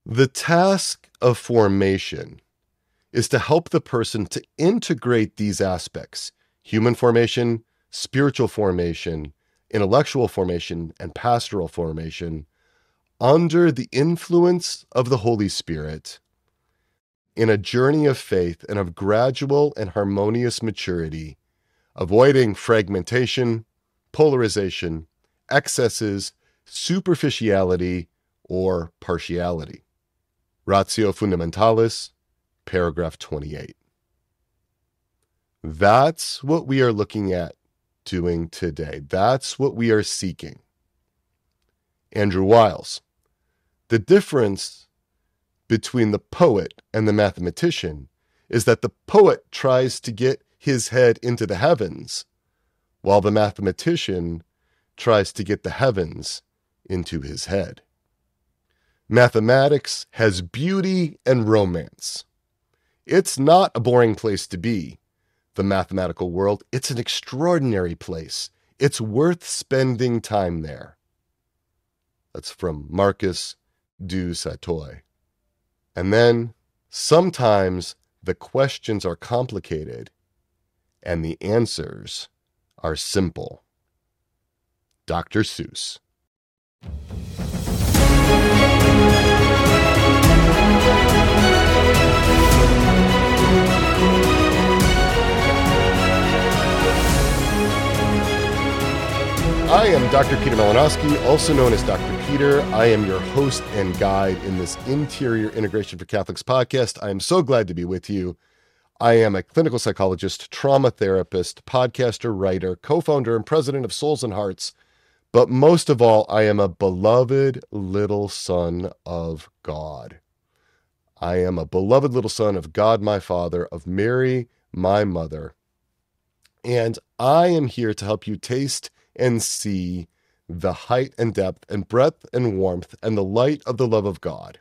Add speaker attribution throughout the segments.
Speaker 1: The task of formation is to help the person to integrate these aspects: human formation, spiritual formation, intellectual formation, and pastoral formation under the influence of the Holy Spirit in a journey of faith and of gradual and harmonious maturity, avoiding fragmentation, polarization, excesses, superficiality, or partiality. Ratio Fundamentalis, paragraph 28. That's what we are looking at doing today. That's what we are seeking. Andrew Wiles. The difference between the poet and the mathematician is that the poet tries to get his head into the heavens, while the mathematician tries to get the heavens into his head. Mathematics has beauty and romance. It's not a boring place to be, the mathematical world. It's an extraordinary place. It's worth spending time there. That's from Marcus du Sautoy. And then, sometimes the questions are complicated and the answers are simple. Dr. Seuss. I am Dr. Peter Malinowski, also known as Dr. Peter. I am your host and guide in this Interior Integration for Catholics podcast. I am so glad to be with you. I am a clinical psychologist, trauma therapist, podcaster, writer, co-founder, and president of Souls and Hearts. But most of all, I am a beloved little son of God. I am a beloved little son of God, my Father, of Mary, my mother. And I am here to help you taste and see the height and depth and breadth and warmth and the light of the love of God,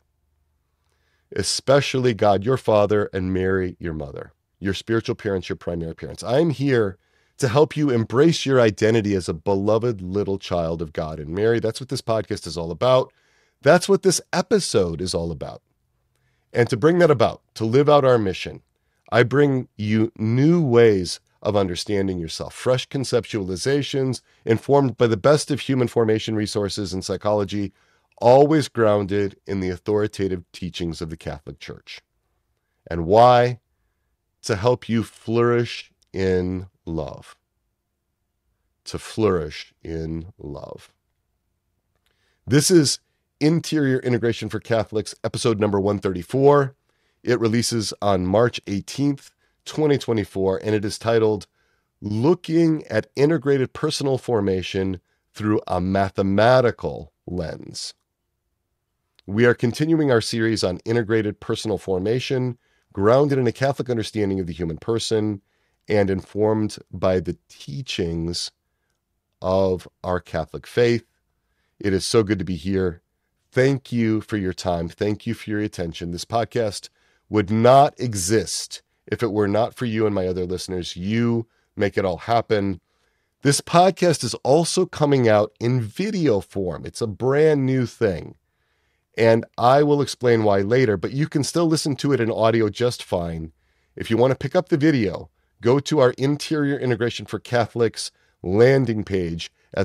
Speaker 1: especially God, your Father, and Mary, your mother, your spiritual parents, your primary parents. I'm here to help you embrace your identity as a beloved little child of God and Mary. That's what this podcast is all about. That's what this episode is all about. And to bring that about, to live out our mission, I bring you new ways of understanding yourself, fresh conceptualizations informed by the best of human formation resources and psychology, always grounded in the authoritative teachings of the Catholic Church. And why? To help you flourish in love. To flourish in love. This is Interior Integration for Catholics, episode number 134. It releases on March 18th, 2024, and it is titled Looking at Integrated Personal Formation Through a Mathematical Lens. We are continuing our series on integrated personal formation, grounded in a Catholic understanding of the human person and informed by the teachings of our Catholic faith. It is so good to be here. Thank you for your time. Thank you for your attention. This podcast would not exist if it were not for you and my other listeners. You make it all happen. This podcast is also coming out in video form. It's a brand new thing. And I will explain why later, but you can still listen to it in audio just fine. If you want to pick up the video, go to our Interior Integration for Catholics landing page at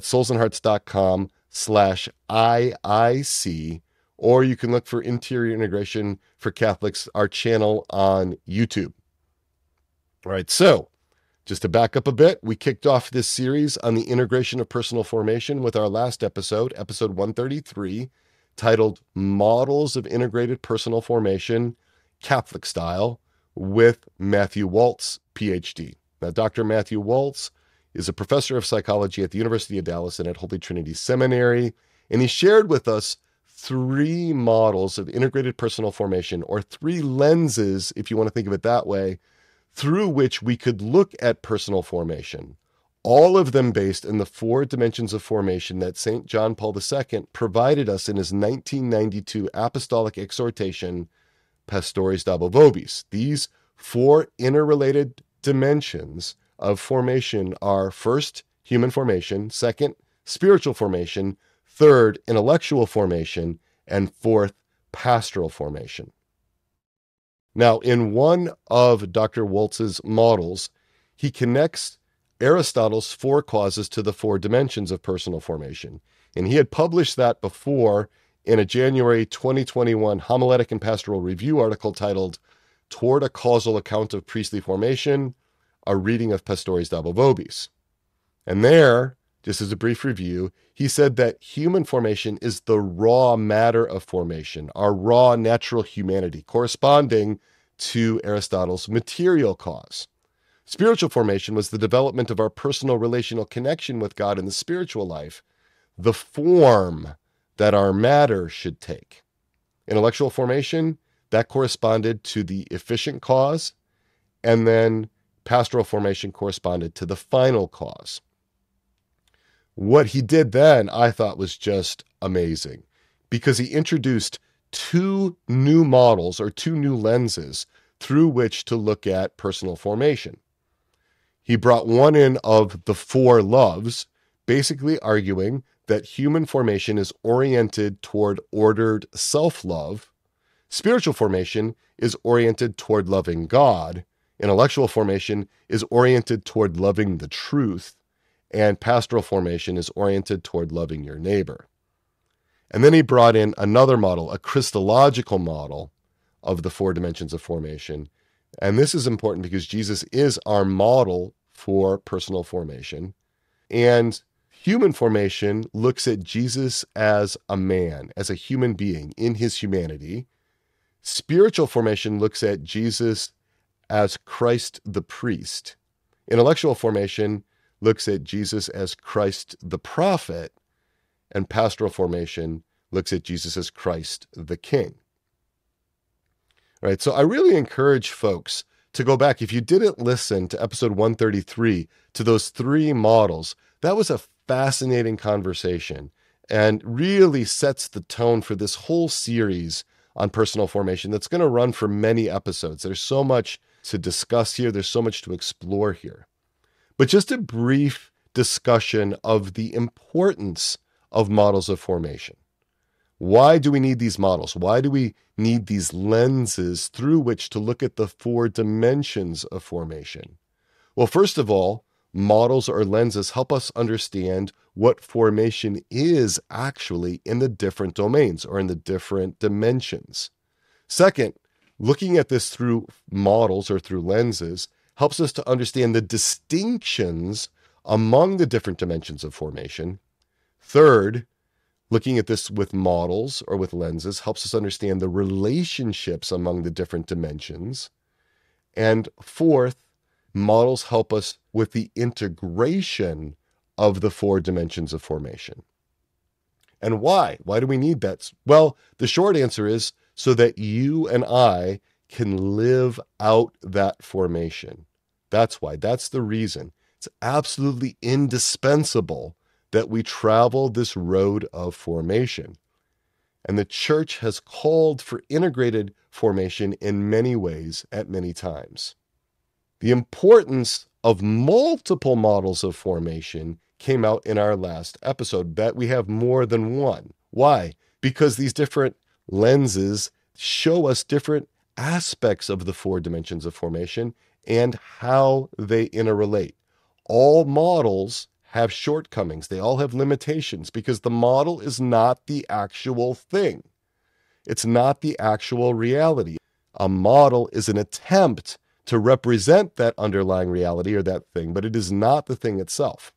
Speaker 1: soulsandhearts.com/IIC, or you can look for Interior Integration for Catholics, our channel on YouTube. All right, so just to back up a bit, we kicked off this series on the integration of personal formation with our last episode, episode 133, titled Models of Integrated Personal Formation, Catholic Style, with Matthew Waltz, PhD. Now, Dr. Matthew Waltz is a professor of psychology at the University of Dallas and at Holy Trinity Seminary, and he shared with us 3 models of integrated personal formation, or 3 lenses, if you want to think of it that way, through which we could look at personal formation, all of them based in the 4 dimensions of formation that St. John Paul II provided us in his 1992 apostolic exhortation, Pastores Dabo Vobis. These 4 interrelated dimensions of formation are: first, human formation; second, spiritual formation; third, intellectual formation; and fourth, pastoral formation. Now, in one of Dr. Woltz's models, he connects Aristotle's 4 causes to the 4 dimensions of personal formation. And he had published that before in a January 2021 Homiletic and Pastoral Review article titled Toward a Causal Account of Priestly Formation, a reading of Pastores Dabo Vobis. And there, just as a brief review, he said that human formation is the raw matter of formation, our raw natural humanity, corresponding to Aristotle's material cause. Spiritual formation was the development of our personal relational connection with God in the spiritual life, the form that our matter should take. Intellectual formation, that corresponded to the efficient cause, and then pastoral formation corresponded to the final cause. What he did then, I thought, was just amazing, because he introduced 2 new models or 2 new lenses through which to look at personal formation. He brought one in of the 4 loves, basically arguing that human formation is oriented toward ordered self-love, spiritual formation is oriented toward loving God, intellectual formation is oriented toward loving the truth, and pastoral formation is oriented toward loving your neighbor. And then he brought in another model, a Christological model of the 4 dimensions of formation. And this is important because Jesus is our model for personal formation. And human formation looks at Jesus as a man, as a human being in his humanity. Spiritual formation looks at Jesus as Christ the priest. Intellectual formation looks at Jesus as Christ the prophet. And pastoral formation looks at Jesus as Christ the king. All right, so I really encourage folks to go back. If you didn't listen to episode 133, to those 3 models, that was a fascinating conversation and really sets the tone for this whole series on personal formation that's going to run for many episodes. There's so much to discuss here. There's so much to explore here. But just a brief discussion of the importance of models of formation. Why do we need these models? Why do we need these lenses through which to look at the 4 dimensions of formation? Well, first of all, models or lenses help us understand what formation is actually in the different domains or in the different dimensions. Second, looking at this through models or through lenses helps us to understand the distinctions among the different dimensions of formation. Third, looking at this with models or with lenses helps us understand the relationships among the different dimensions. And fourth, models help us with the integration of the 4 dimensions of formation. And why? Why do we need that? Well, the short answer is so that you and I can live out that formation. That's why. That's the reason. It's absolutely indispensable that we travel this road of formation. And the church has called for integrated formation in many ways at many times. The importance of multiple models of formation came out in our last episode, that we have more than one. Why? Because these different lenses show us different aspects of the 4 dimensions of formation and how they interrelate. All models have shortcomings. They all have limitations because the model is not the actual thing. It's not the actual reality. A model is an attempt to represent that underlying reality or that thing, but it is not the thing itself.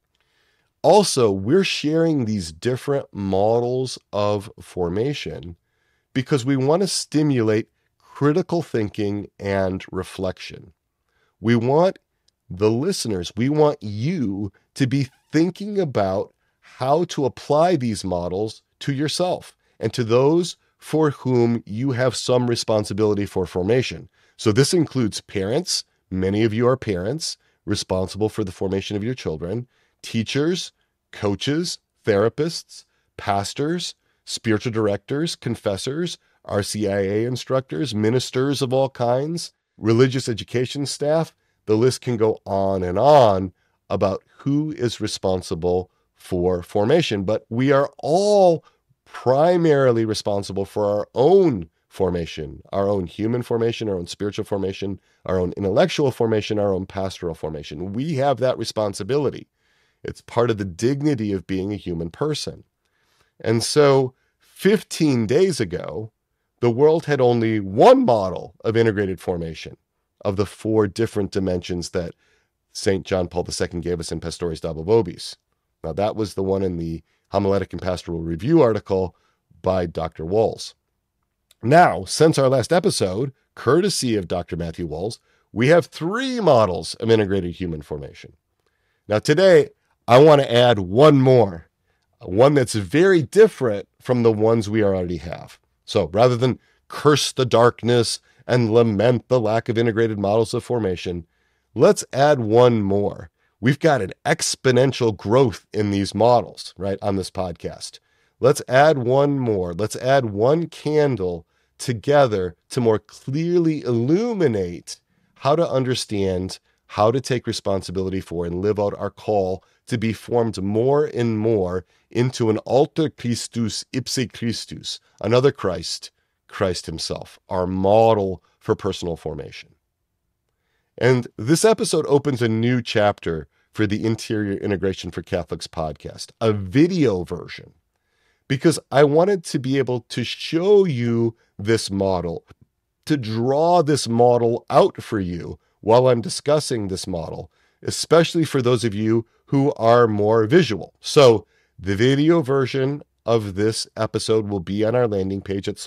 Speaker 1: Also, we're sharing these different models of formation because we want to stimulate critical thinking and reflection. We want the listeners, we want you to be thinking about how to apply these models to yourself and to those for whom you have some responsibility for formation. So this includes parents. Many of you are parents responsible for the formation of your children, teachers, coaches, therapists, pastors, spiritual directors, confessors, RCIA instructors, ministers of all kinds, religious education staff. The list can go on and on about who is responsible for formation, but we are all primarily responsible for our own formation, our own human formation, our own spiritual formation, our own intellectual formation, our own pastoral formation. We have that responsibility. It's part of the dignity of being a human person. And so 15 days ago, the world had only one model of integrated formation of the 4 different dimensions that St. John Paul II gave us in Pastores Dabo Vobis. Now, that was the one in the Homiletic and Pastoral Review article by Dr. Walls. Now, since our last episode, courtesy of Dr. Matthew Walls, we have 3 models of integrated human formation. Now, today, I want to add one more, one that's very different from the ones we already have. So rather than curse the darkness and lament the lack of integrated models of formation, let's add one more. We've got an exponential growth in these models, right, on this podcast. Let's add one more. Let's add one candle together to more clearly illuminate how to understand, how to take responsibility for, and live out our call to be formed more and more into an alter Christus ipse Christus, another Christ, Christ himself, our model for personal formation. And this episode opens a new chapter for the Interior Integration for Catholics podcast, a video version, because I wanted to be able to show you this model, to draw this model out for you while I'm discussing this model, especially for those of you who are more visual. So the video version of this episode will be on our landing page at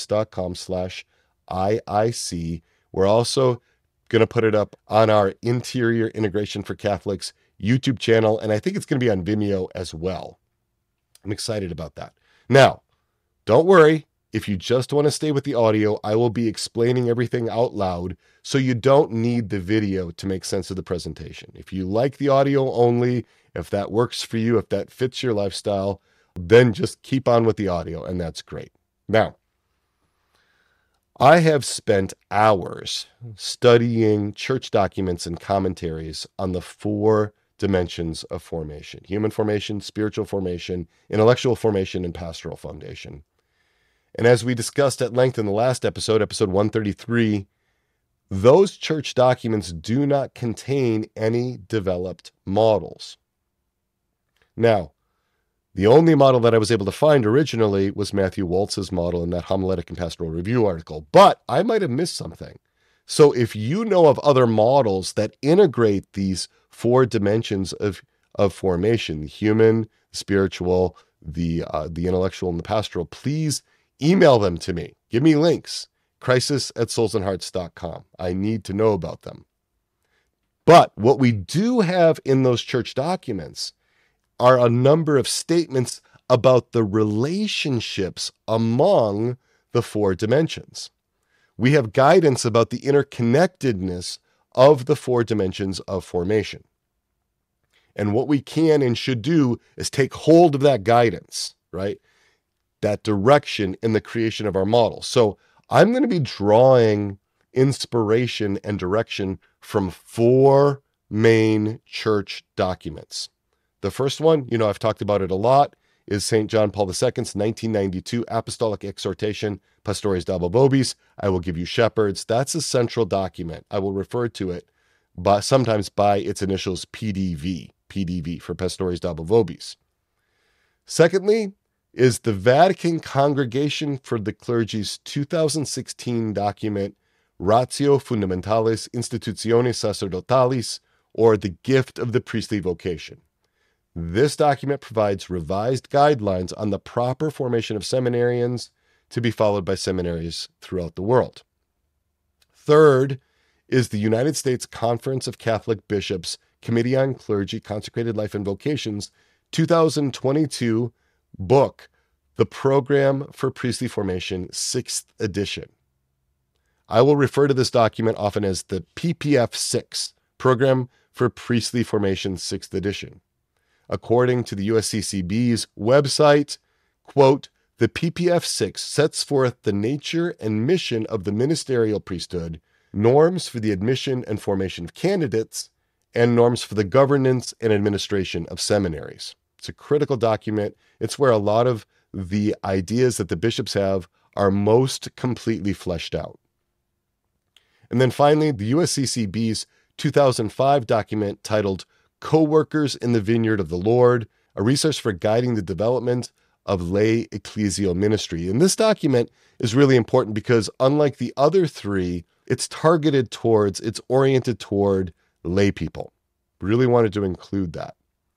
Speaker 1: soulsandhearts.com/IIC. We're also going to put it up on our Interior Integration for Catholics YouTube channel, and I think it's going to be on Vimeo as well. I'm excited about that. Now, don't worry. If you just want to stay with the audio, I will be explaining everything out loud, so you don't need the video to make sense of the presentation. If you like the audio only, if that works for you, if that fits your lifestyle, then just keep on with the audio, and that's great. Now, I have spent hours studying church documents and commentaries on the 4 dimensions of formation: human formation, spiritual formation, intellectual formation, and pastoral foundation. And as we discussed at length in the last episode, episode 133, those church documents do not contain any developed models. Now, the only model that I was able to find originally was Matthew Waltz's model in that Homiletic and Pastoral Review article, but I might have missed something. So if you know of other models that integrate these 4 dimensions of formation, the human, the spiritual, the intellectual, and the pastoral, please email them to me. Give me links. crisis@soulsandhearts.com. I need to know about them. But what we do have in those church documents are a number of statements about the relationships among the 4 dimensions. We have guidance about the interconnectedness of the 4 dimensions of formation. And what we can and should do is take hold of that guidance, right? That direction in the creation of our model. So I'm going to be drawing inspiration and direction from 4 main church documents. The first one, I've talked about it a lot, is St. John Paul II's 1992 Apostolic Exhortation, Pastores Dabo Vobis, I will give you shepherds. That's a central document. I will refer to it sometimes by its initials PDV for Pastores Dabo Vobis. Secondly, is the Vatican Congregation for the Clergy's 2016 document, Ratio Fundamentalis Institutionis Sacerdotalis, or the Gift of the Priestly Vocation. This document provides revised guidelines on the proper formation of seminarians to be followed by seminaries throughout the world. Third is the United States Conference of Catholic Bishops Committee on Clergy, Consecrated Life and Vocations 2022 book, The Program for Priestly Formation, 6th edition. I will refer to this document often as the PPF 6, Program for Priestly Formation, 6th edition. According to the USCCB's website, quote, the PPF 6 sets forth the nature and mission of the ministerial priesthood, norms for the admission and formation of candidates, and norms for the governance and administration of seminaries. It's a critical document. It's where a lot of the ideas that the bishops have are most completely fleshed out. And then finally, the USCCB's 2005 document titled Co-Workers in the Vineyard of the Lord, a resource for guiding the development of lay ecclesial ministry. And this document is really important because unlike the other three, it's oriented toward lay people. Really wanted to include that.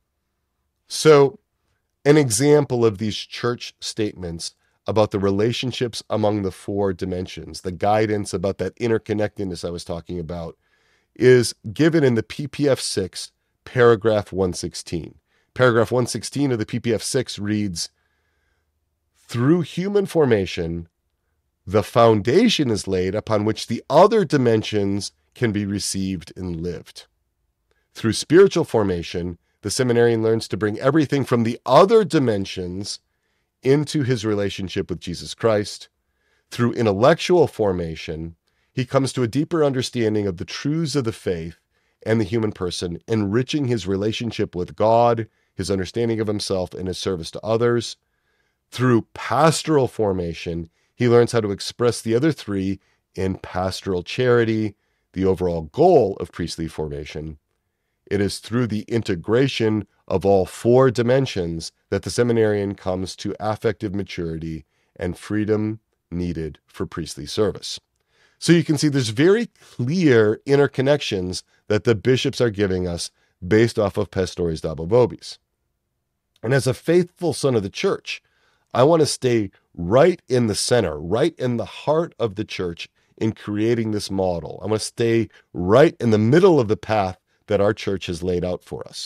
Speaker 1: So an example of these church statements about the relationships among the four dimensions, the guidance about that interconnectedness I was talking about, is given in the PPF 6, paragraph 116. Paragraph 116 of the PPF 6 reads, "Through human formation, the foundation is laid upon which the other dimensions can be received and lived. Through spiritual formation, the seminarian learns to bring everything from the other dimensions into his relationship with Jesus Christ. Through intellectual formation, he comes to a deeper understanding of the truths of the faith and the human person, enriching his relationship with God, his understanding of himself, and his service to others. Through pastoral formation, he learns how to express the other three in pastoral charity, the overall goal of priestly formation. It is through the integration of all four dimensions that the seminarian comes to affective maturity and freedom needed for priestly service." So you can see there's very clear interconnections that the bishops are giving us based off of Pastores Dabo Vobis. And as a faithful son of the church, I want to stay right in the center, right in the heart of the church in creating this model. I want to stay right in the middle of the path that our church has laid out for us.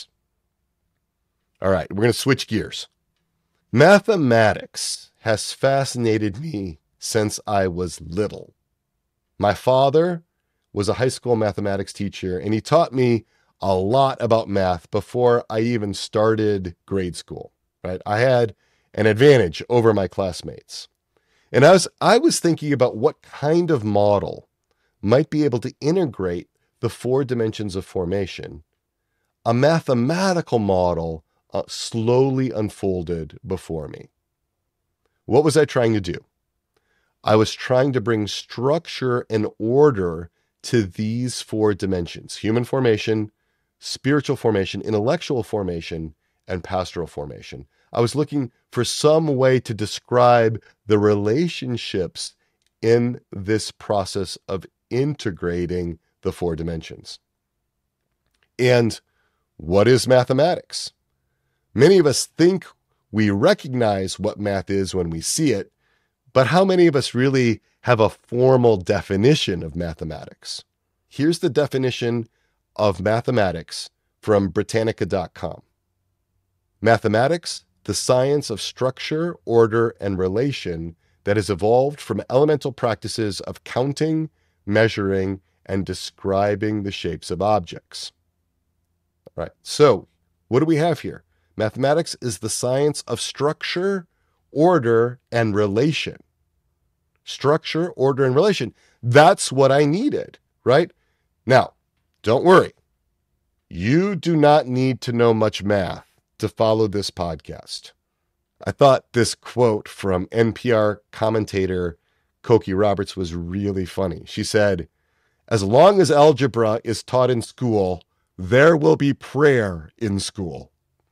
Speaker 1: All right, we're going to switch gears. Mathematics has fascinated me since I was little. My father was a high school mathematics teacher, and he taught me a lot about math before I even started grade school, right? I had an advantage over my classmates. And as I was thinking about what kind of model might be able to integrate the four dimensions of formation, a mathematical model slowly unfolded before me. What was I trying to do? I was trying to bring structure and order to these four dimensions: human formation, spiritual formation, intellectual formation, and pastoral formation. I was looking for some way to describe the relationships in this process of integrating the four dimensions. And what is mathematics? Many of us think we recognize what math is when we see it, but how many of us really have a formal definition of mathematics? Here's the definition of mathematics from Britannica.com. Mathematics, the science of structure, order, and relation that has evolved from elemental practices of counting, measuring, and describing the shapes of objects. All right, so what do we have here? Mathematics is the science of structure, order, and relation. Structure, order, and relation. That's what I needed, right? Now, don't worry. You do not need to know much math to follow this podcast. I thought this quote from NPR commentator Cokie Roberts was really funny. She said, "As long as algebra is taught in school, there will be prayer in school."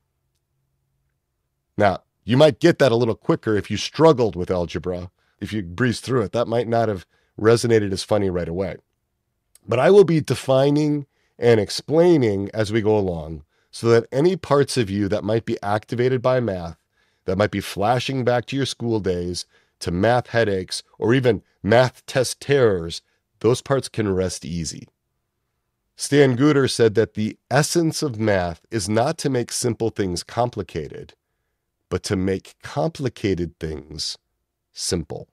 Speaker 1: Now, you might get that a little quicker if you struggled with algebra. If you breezed through it, that might not have resonated as funny right away. But I will be defining and explaining as we go along so that any parts of you that might be activated by math, that might be flashing back to your school days, to math headaches, or even math test terrors, those parts can rest easy. Stan Guter said that the essence of math is not to make simple things complicated, but to make complicated things simple.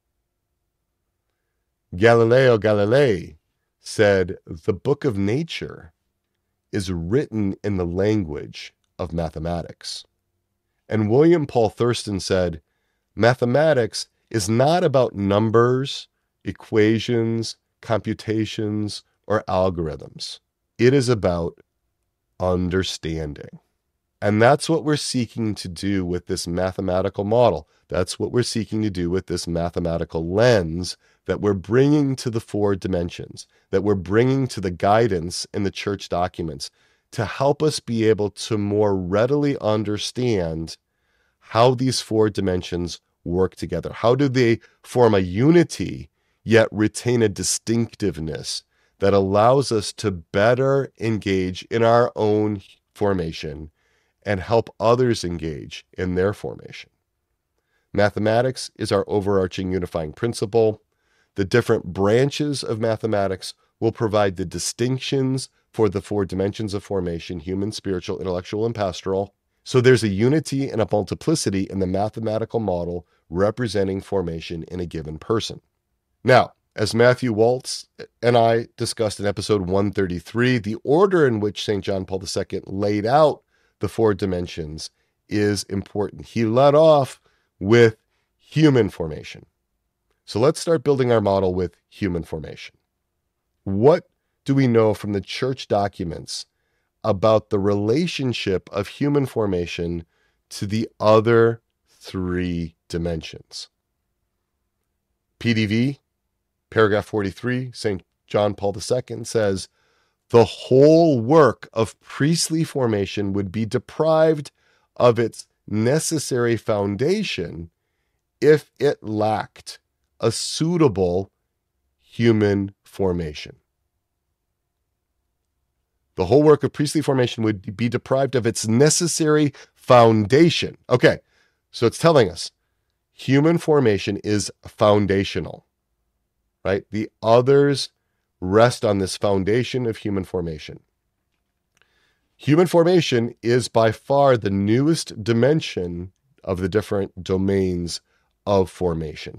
Speaker 1: Galileo Galilei said, "The book of nature is written in the language of mathematics." And William Paul Thurston said, "Mathematics is not about numbers, equations, computations, or algorithms. It is about understanding." And that's what we're seeking to do with this mathematical model. That's what we're seeking to do with this mathematical lens that we're bringing to the four dimensions, that we're bringing to the guidance in the church documents to help us be able to more readily understand how these four dimensions work together. How do they form a unity, yet retain a distinctiveness that allows us to better engage in our own formation and help others engage in their formation? Mathematics is our overarching unifying principle. The different branches of mathematics will provide the distinctions for the four dimensions of formation: human, spiritual, intellectual, and pastoral. So there's a unity and a multiplicity in the mathematical model representing formation in a given person. Now, as Matthew Waltz and I discussed in episode 133, the order in which St. John Paul II laid out the four dimensions is important. He led off with human formation. So let's start building our model with human formation. What do we know from the church documents about the relationship of human formation to the other three dimensions? PDV, paragraph 43, St. John Paul II says, the whole work of priestly formation would be deprived of its necessary foundation if it lacked a suitable human formation. The whole work of priestly formation would be deprived of its necessary foundation. Okay, so it's telling us human formation is foundational, right? The others rest on this foundation of human formation. Human formation is by far the newest dimension of the different domains of formation.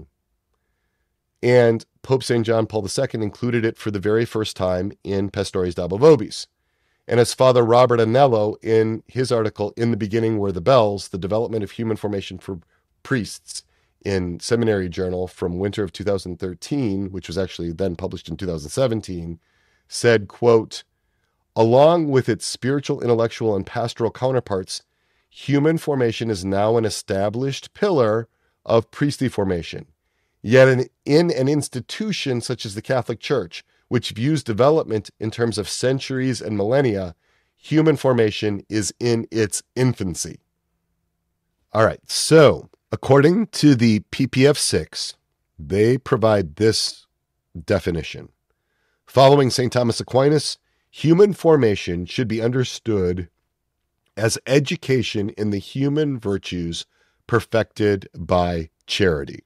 Speaker 1: And Pope St. John Paul II included it for the very first time in Pastores Dabo Vobis. And as Father Robert Anello, in his article, In the Beginning Were the Bells, The Development of Human Formation for Priests, in Seminary Journal from winter of 2013, which was actually then published in 2017, said, quote, along with its spiritual, intellectual, and pastoral counterparts, human formation is now an established pillar of priestly formation. Yet in an institution such as the Catholic Church, which views development in terms of centuries and millennia, human formation is in its infancy. All right, so according to the PPF 6, they provide this definition. Following St. Thomas Aquinas, human formation should be understood as education in the human virtues perfected by charity.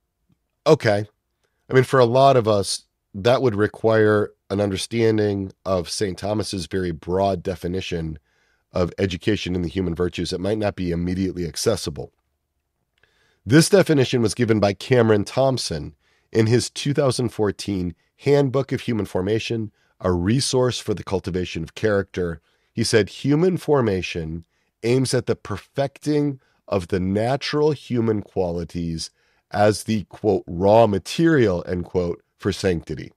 Speaker 1: Okay, I mean, for a lot of us, that would require an understanding of St. Thomas's very broad definition of education in the human virtues. It might not be immediately accessible. This definition was given by Cameron Thompson in his 2014 Handbook of Human Formation, a resource for the cultivation of character. He said, human formation aims at the perfecting of the natural human qualities as the, quote, raw material, end quote, for sanctity.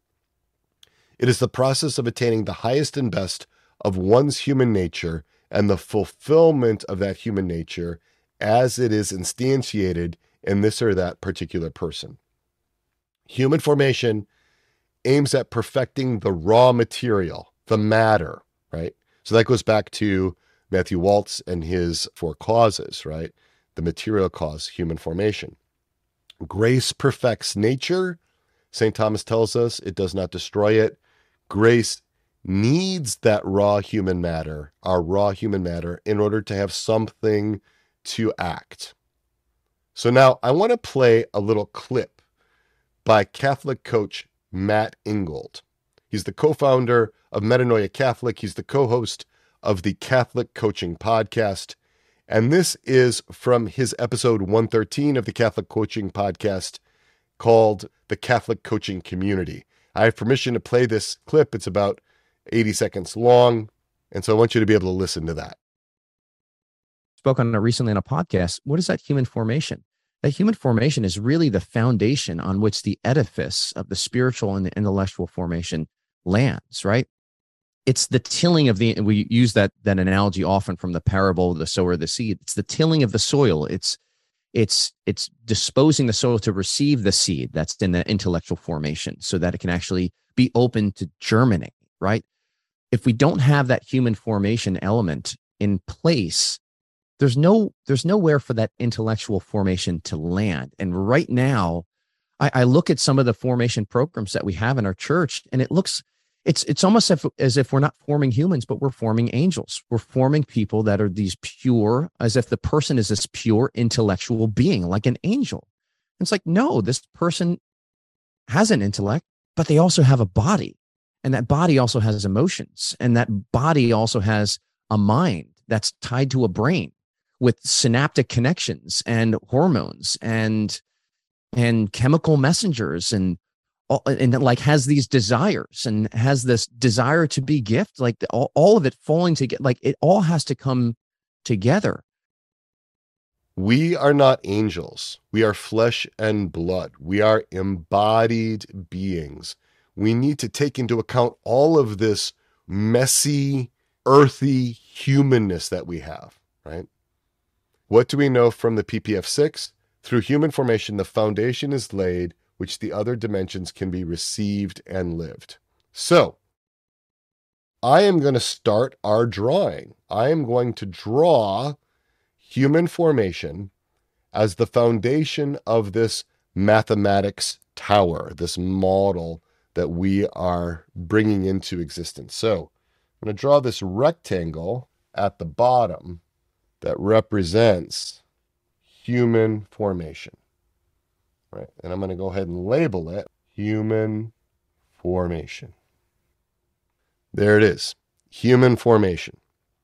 Speaker 1: It is the process of attaining the highest and best of one's human nature and the fulfillment of that human nature as it is instantiated in this or that particular person. Human formation aims at perfecting the raw material, the matter, right? So that goes back to Matthew Waltz and his four causes, right? The material cause, human formation. Grace perfects nature. St. Thomas tells us it does not destroy it. Grace needs that raw human matter, our raw human matter, in order to have something to act. So now I want to play a little clip by Catholic coach Matt Ingold. He's the co-founder of Metanoia Catholic. He's the co-host of the Catholic Coaching Podcast. And this is from his episode 113 of the Catholic Coaching Podcast called The Catholic Coaching Community. I have permission to play this clip. It's about 80 seconds long. And so I want you to be able to listen to that.
Speaker 2: Spoke on it recently on a podcast. What is that human formation? That human formation is really the foundation on which the edifice of the spiritual and the intellectual formation lands, right? it's the tilling of we use that analogy often from the parable of the sower of the seed. It's the tilling of the soil. It's disposing the soil to receive the seed that's in the intellectual formation so that it can actually be open to germinate, right? If we don't have that human formation element in place, there's nowhere for that intellectual formation to land. And right now, I look at some of the formation programs that we have in our church, and it's almost as if we're not forming humans, but we're forming angels. We're forming people that are these pure, as if the person is this pure intellectual being, like an angel. And it's like, no, this person has an intellect, but they also have a body. And that body also has emotions. And that body also has a mind that's tied to a brain with synaptic connections and hormones and chemical messengers and like has these desires and has this desire to be gift, like all of it falling together, like it all has to come together.
Speaker 1: We are not angels. We are flesh and blood. We are embodied beings. We need to take into account all of this messy, earthy humanness that we have, right? What do we know from the PPF6? Through human formation, the foundation is laid, which the other dimensions can be received and lived. So, I am going to start our drawing. I am going to draw human formation as the foundation of this mathematics tower, this model that we are bringing into existence. So, I'm going to draw this rectangle at the bottom that represents human formation, right? And I'm going to go ahead and label it human formation. There it is, human formation.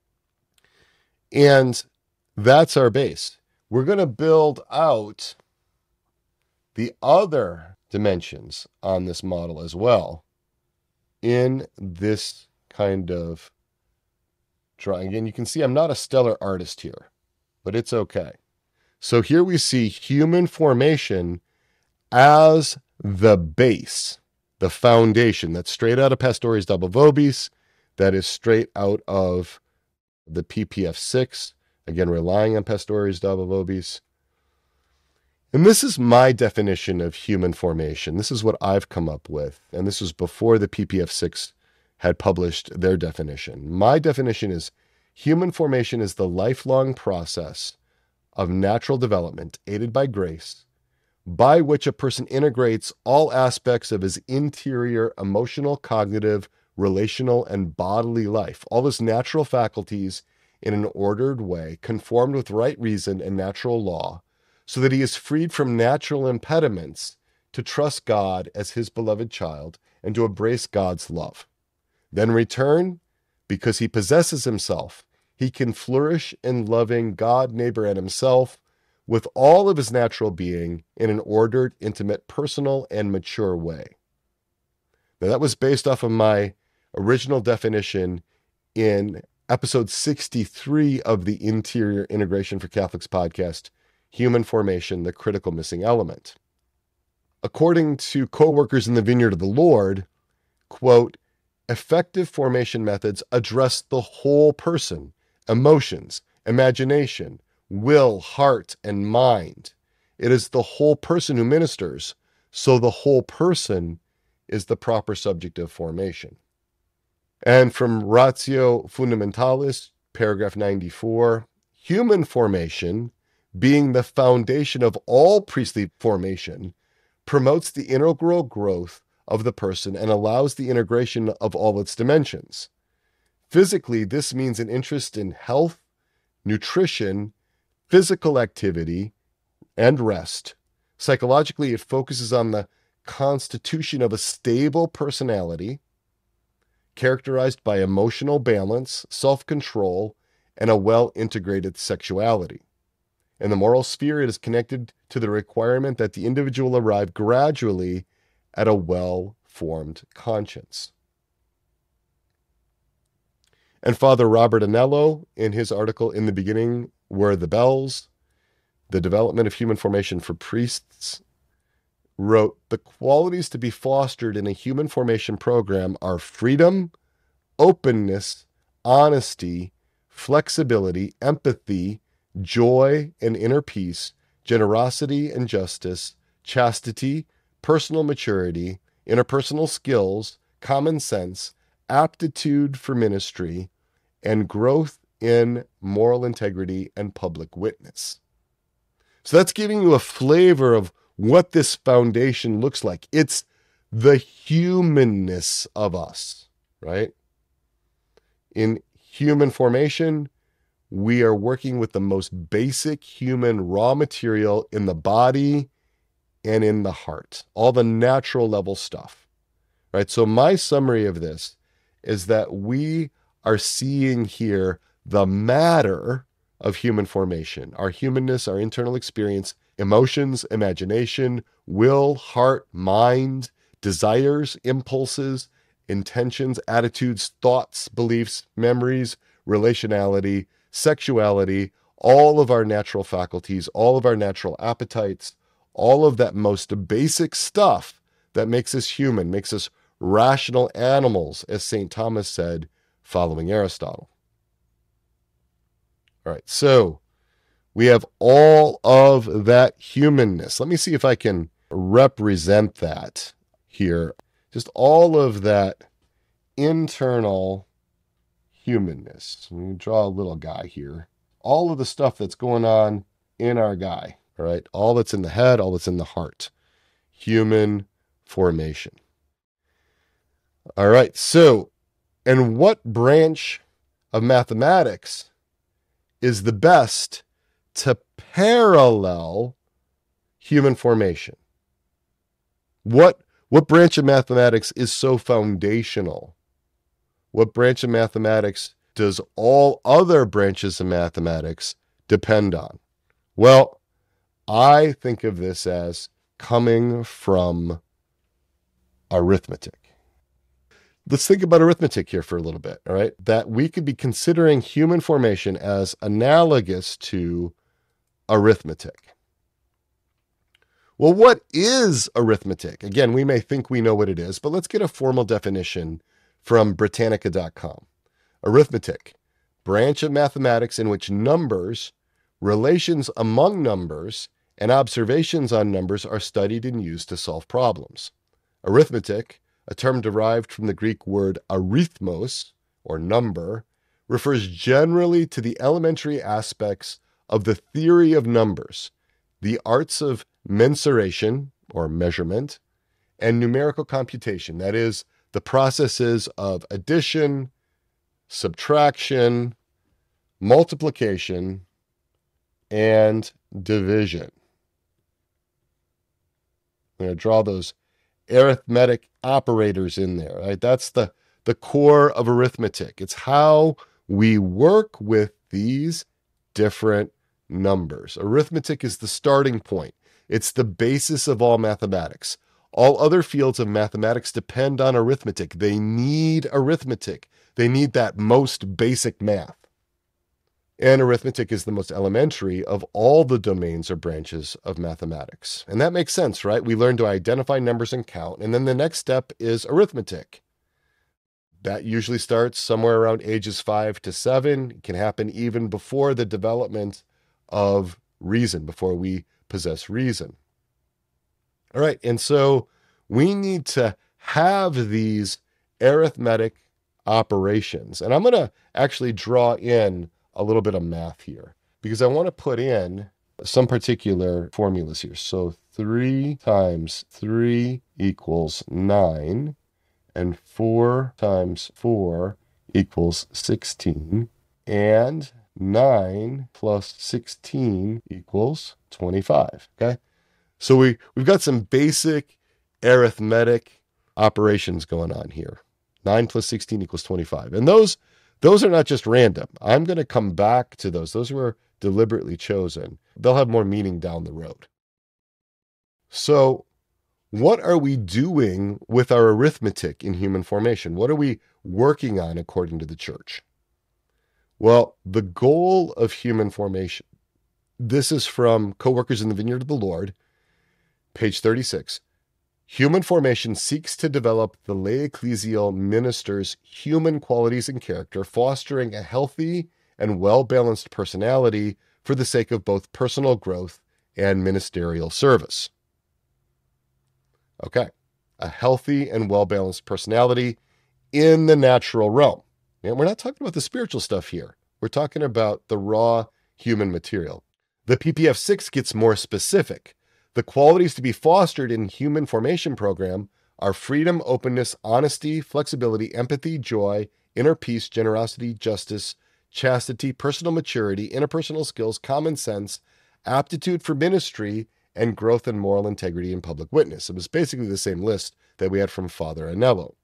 Speaker 1: And that's our base. We're going to build out the other dimensions on this model as well in this kind of drawing. Again, you can see I'm not a stellar artist here, but it's okay. So here we see human formation as the base, the foundation. That's straight out of Pastoris Double Vobis. That is straight out of the PPF6. Again, relying on Pastoris Double Vobis. And this is my definition of human formation. This is what I've come up with. And this was before the PPF6 had published their definition. My definition is human formation is the lifelong process of natural development aided by grace, by which a person integrates all aspects of his interior emotional, cognitive, relational, and bodily life, all his natural faculties in an ordered way, conformed with right reason and natural law, so that he is freed from natural impediments to trust God as his beloved child and to embrace God's love. Then return, because he possesses himself, he can flourish in loving God, neighbor, and himself with all of his natural being in an ordered, intimate, personal, and mature way. Now, that was based off of my original definition in episode 63 of the Interior Integration for Catholics podcast, Human Formation, the Critical Missing Element. According to co-workers in the Vineyard of the Lord, quote, effective formation methods address the whole person, emotions, imagination, will, heart, and mind. It is the whole person who ministers, so the whole person is the proper subject of formation. And from Ratio Fundamentalis, paragraph 94, human formation, being the foundation of all priestly formation, promotes the integral growth of the person and allows the integration of all its dimensions. Physically, this means an interest in health, nutrition, physical activity, and rest. Psychologically, it focuses on the constitution of a stable personality, characterized by emotional balance, self-control, and a well-integrated sexuality. In the moral sphere, it is connected to the requirement that the individual arrive gradually at a well-formed conscience. And Father Robert Anello, in his article, In the Beginning Were the Bells, The Development of Human Formation for Priests, wrote, the qualities to be fostered in a human formation program are freedom, openness, honesty, flexibility, empathy, joy and inner peace, generosity and justice, chastity, personal maturity, interpersonal skills, common sense, aptitude for ministry, and growth in moral integrity and public witness. So that's giving you a flavor of what this foundation looks like. It's the humanness of us, right? In human formation, we are working with the most basic human raw material in the body and in the heart, all the natural level stuff, right? So my summary of this is that we are seeing here the matter of human formation, our humanness, our internal experience, emotions, imagination, will, heart, mind, desires, impulses, intentions, attitudes, thoughts, beliefs, memories, relationality, sexuality, all of our natural faculties, all of our natural appetites, all of that most basic stuff that makes us human, makes us rational animals, as St. Thomas said, following Aristotle. All right, so we have all of that humanness. Let me see if I can represent that here. Just all of that internal humanness. Let me draw a little guy here. All of the stuff that's going on in our guy, all right? All that's in the head, all that's in the heart. Human formation. All right, so, and what branch of mathematics is the best to parallel human formation? What branch of mathematics is so foundational? What branch of mathematics does all other branches of mathematics depend on? Well, I think of this as coming from arithmetic. Let's think about arithmetic here for a little bit, all right? That we could be considering human formation as analogous to arithmetic. Well, what is arithmetic? Again, we may think we know what it is, but let's get a formal definition from Britannica.com. Arithmetic, branch of mathematics in which numbers, relations among numbers, and observations on numbers are studied and used to solve problems. Arithmetic, a term derived from the Greek word arithmos, or number, refers generally to the elementary aspects of the theory of numbers, the arts of mensuration, or measurement, and numerical computation, that is, the processes of addition, subtraction, multiplication, and division. I'm going to draw those arithmetic operators in there, right? That's the core of arithmetic. It's how we work with these different numbers. Arithmetic is the starting point. It's the basis of all mathematics. All other fields of mathematics depend on arithmetic. They need arithmetic. They need that most basic math. And arithmetic is the most elementary of all the domains or branches of mathematics. And that makes sense, right? We learn to identify numbers and count. And then the next step is arithmetic. That usually starts somewhere around ages 5 to 7. It can happen even before the development of reason, before we possess reason. All right, and so we need to have these arithmetic operations. And I'm going to actually draw in a little bit of math here because I want to put in some particular formulas here. So 3 times 3 equals 9, and 4 times 4 equals 16, and 9 plus 16 equals 25, okay? So we've got some basic arithmetic operations going on here. 9 plus 16 equals 25. And those are not just random. I'm going to come back to those. Those were deliberately chosen. They'll have more meaning down the road. So what are we doing with our arithmetic in human formation? What are we working on according to the church? Well, the goal of human formation, this is from Co-workers in the Vineyard of the Lord, page 36. Human formation seeks to develop the lay ecclesial minister's human qualities and character, fostering a healthy and well-balanced personality for the sake of both personal growth and ministerial service. Okay, a healthy and well-balanced personality in the natural realm. And we're not talking about the spiritual stuff here. We're talking about the raw human material. The PPF 6 gets more specific. The qualities to be fostered in human formation program are freedom, openness, honesty, flexibility, empathy, joy, inner peace, generosity, justice, chastity, personal maturity, interpersonal skills, common sense, aptitude for ministry, and growth in moral integrity and public witness. It was basically the same list that we had from Father Anello.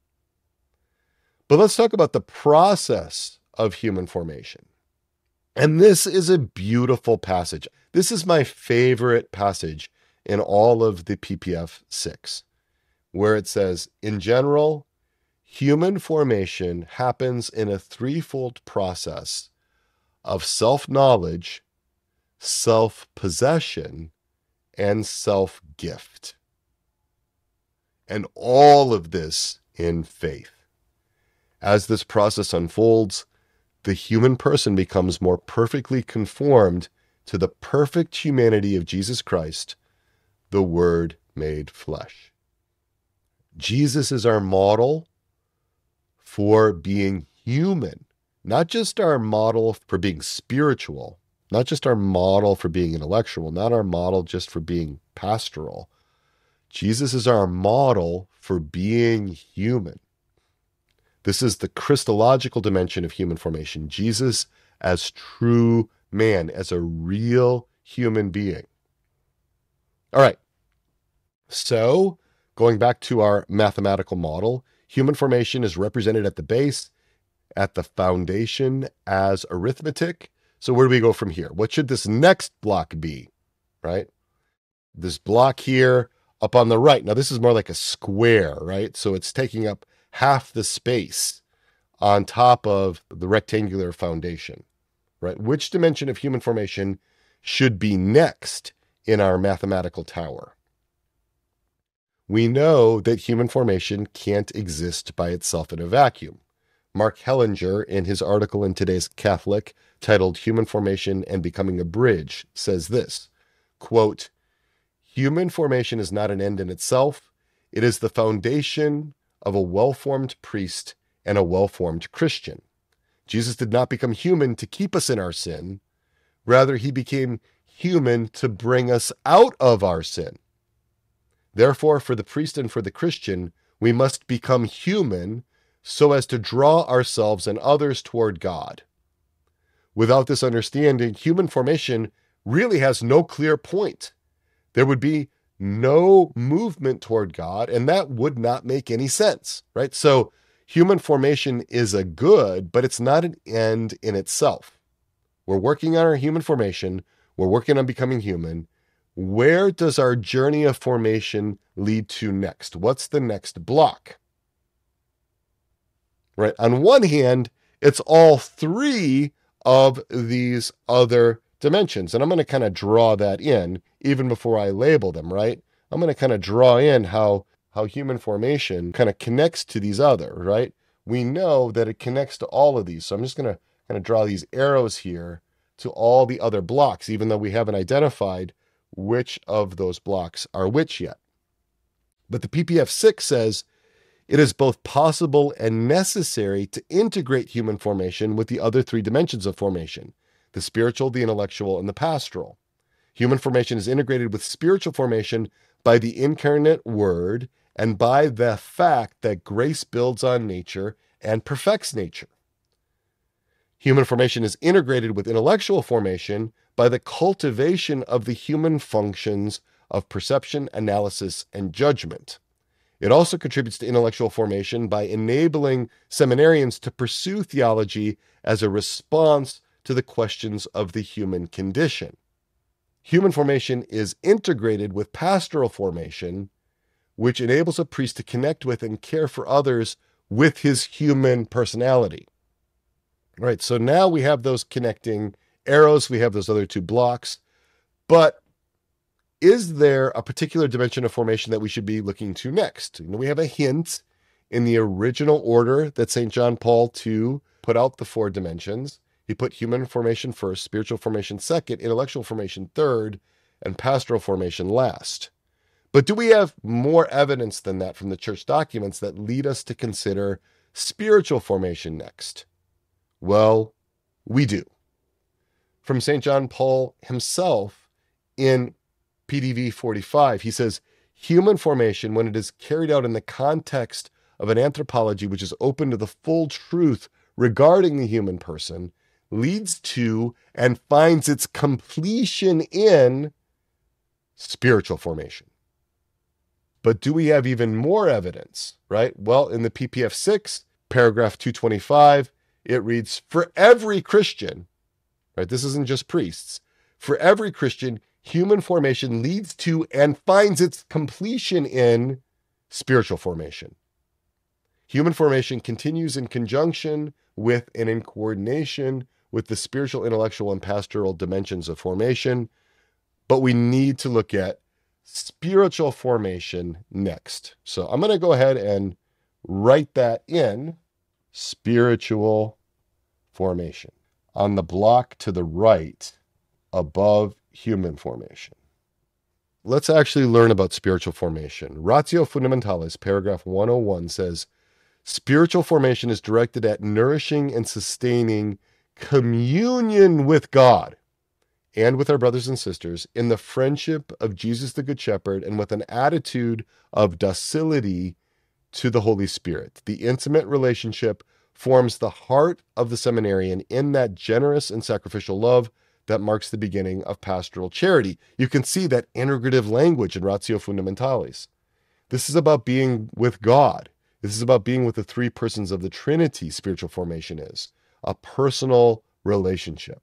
Speaker 1: But let's talk about the process of human formation. And this is a beautiful passage. This is my favorite passage in all of the PPF 6, where it says, in general, human formation happens in a threefold process of self-knowledge, self-possession, and self-gift. And all of this in faith. As this process unfolds, the human person becomes more perfectly conformed to the perfect humanity of Jesus Christ, the Word made flesh. Jesus is our model for being human, not just our model for being spiritual, not just our model for being intellectual, not our model just for being pastoral. Jesus is our model for being human. This is the Christological dimension of human formation. Jesus as true man, as a real human being. All right. So, going back to our mathematical model, human formation is represented at the base, at the foundation as arithmetic. So where do we go from here? What should this next block be, right? This block here up on the right. Now, this is more like a square, right? So it's taking up half the space on top of the rectangular foundation, right? Which dimension of human formation should be next in our mathematical tower? We know that human formation can't exist by itself in a vacuum. Mark Hellinger, in his article in Today's Catholic, titled Human Formation and Becoming a Bridge, says this, quote, human formation is not an end in itself. It is the foundation of a well-formed priest and a well-formed Christian. Jesus did not become human to keep us in our sin. Rather, he became human to bring us out of our sin. Therefore, for the priest and for the Christian, we must become human so as to draw ourselves and others toward God. Without this understanding, human formation really has no clear point. There would be no movement toward God, and that would not make any sense, right? So human formation is a good, but it's not an end in itself. We're working on our human formation. We're working on becoming human. Where does our journey of formation lead to next? What's the next block? Right? On one hand, it's all three of these other dimensions. And I'm going to kind of draw that in even before I label them, right? I'm going to kind of draw in how human formation kind of connects to these other, right? We know that it connects to all of these. So I'm just going to kind of draw these arrows here to all the other blocks, even though we haven't identified which of those blocks are which yet. But the PPF 6 says it is both possible and necessary to integrate human formation with the other three dimensions of formation, the spiritual, the intellectual, and the pastoral. Human formation is integrated with spiritual formation by the incarnate Word and by the fact that grace builds on nature and perfects nature. Human formation is integrated with intellectual formation by the cultivation of the human functions of perception, analysis, and judgment. It also contributes to intellectual formation by enabling seminarians to pursue theology as a response to the questions of the human condition. Human formation is integrated with pastoral formation, which enables a priest to connect with and care for others with his human personality. All right, so now we have those connecting arrows, we have those other two blocks, but is there a particular dimension of formation that we should be looking to next? We have a hint in the original order that St. John Paul II put out the 4 dimensions. He put human formation first, spiritual formation second, intellectual formation third, and pastoral formation last. But do we have more evidence than that from the church documents that lead us to consider spiritual formation next? Well, we do. From St. John Paul himself in PDV 45, he says, human formation, when it is carried out in the context of an anthropology which is open to the full truth regarding the human person, leads to and finds its completion in spiritual formation. But do we have even more evidence, right? Well, in the PPF 6, paragraph 225, it reads, for every Christian, right? This isn't just priests. For every Christian, human formation leads to and finds its completion in spiritual formation. Human formation continues in conjunction with and in coordination with the spiritual, intellectual, and pastoral dimensions of formation, but we need to look at spiritual formation next. So I'm going to go ahead and write that in, spiritual formation, on the block to the right above human formation. Let's actually learn about spiritual formation. Ratio Fundamentalis, paragraph 101 says, spiritual formation is directed at nourishing and sustaining communion with God and with our brothers and sisters in the friendship of Jesus the Good Shepherd and with an attitude of docility to the Holy Spirit. The intimate relationship forms the heart of the seminarian in that generous and sacrificial love that marks the beginning of pastoral charity. You can see that integrative language in Ratio Fundamentalis. This is about being with God. This is about being with the 3 persons of the Trinity. Spiritual formation is a personal relationship.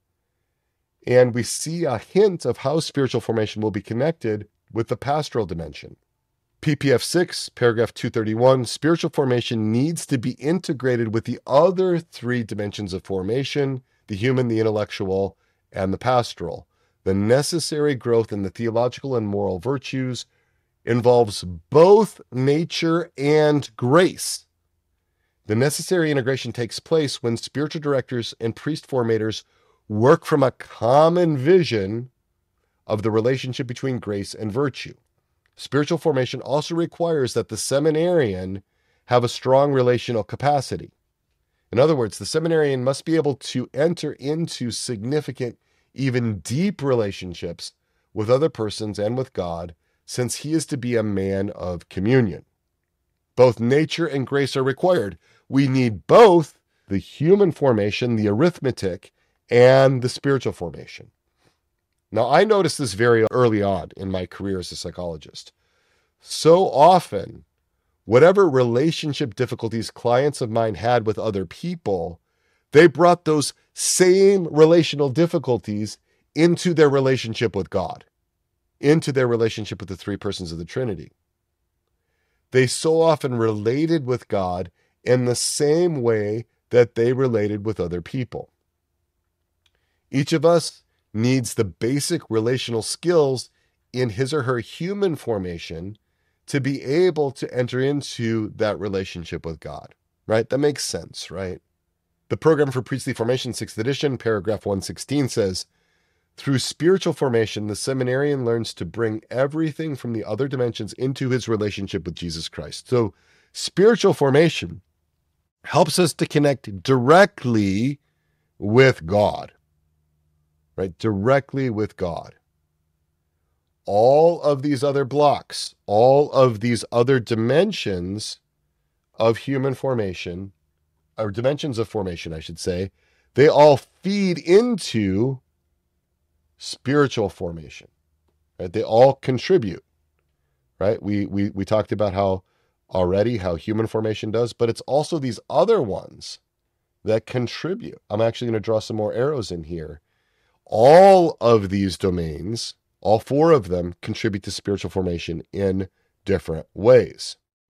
Speaker 1: And we see a hint of how spiritual formation will be connected with the pastoral dimension. PPF 6, paragraph 231, spiritual formation needs to be integrated with the other 3 dimensions of formation, the human, the intellectual, and the pastoral. The necessary growth in the theological and moral virtues involves both nature and grace. The necessary integration takes place when spiritual directors and priest formators work from a common vision of the relationship between grace and virtue. Spiritual formation also requires that the seminarian have a strong relational capacity. In other words, the seminarian must be able to enter into significant, even deep relationships with other persons and with God, since he is to be a man of communion. Both nature and grace are required. We need both the human formation, the arithmetic, and the spiritual formation. Now, I noticed this very early on in my career as a psychologist. So often, whatever relationship difficulties clients of mine had with other people, they brought those same relational difficulties into their relationship with God, into their relationship with the 3 persons of the Trinity. They so often related with God in the same way that they related with other people. Each of us needs the basic relational skills in his or her human formation to be able to enter into that relationship with God, right? That makes sense, right? The Program for Priestly Formation, 6th edition, paragraph 116 says, through spiritual formation, the seminarian learns to bring everything from the other dimensions into his relationship with Jesus Christ. So spiritual formation helps us to connect directly with God, right? Directly with God. All of these other blocks, all of these other dimensions of human formation, or dimensions of formation, I should say, they all feed into spiritual formation, right? They all contribute, right? We talked about how human formation does, but it's also these other ones that contribute. I'm actually going to draw some more arrows in here. All of these domains, all 4 of them, contribute to spiritual formation in different ways.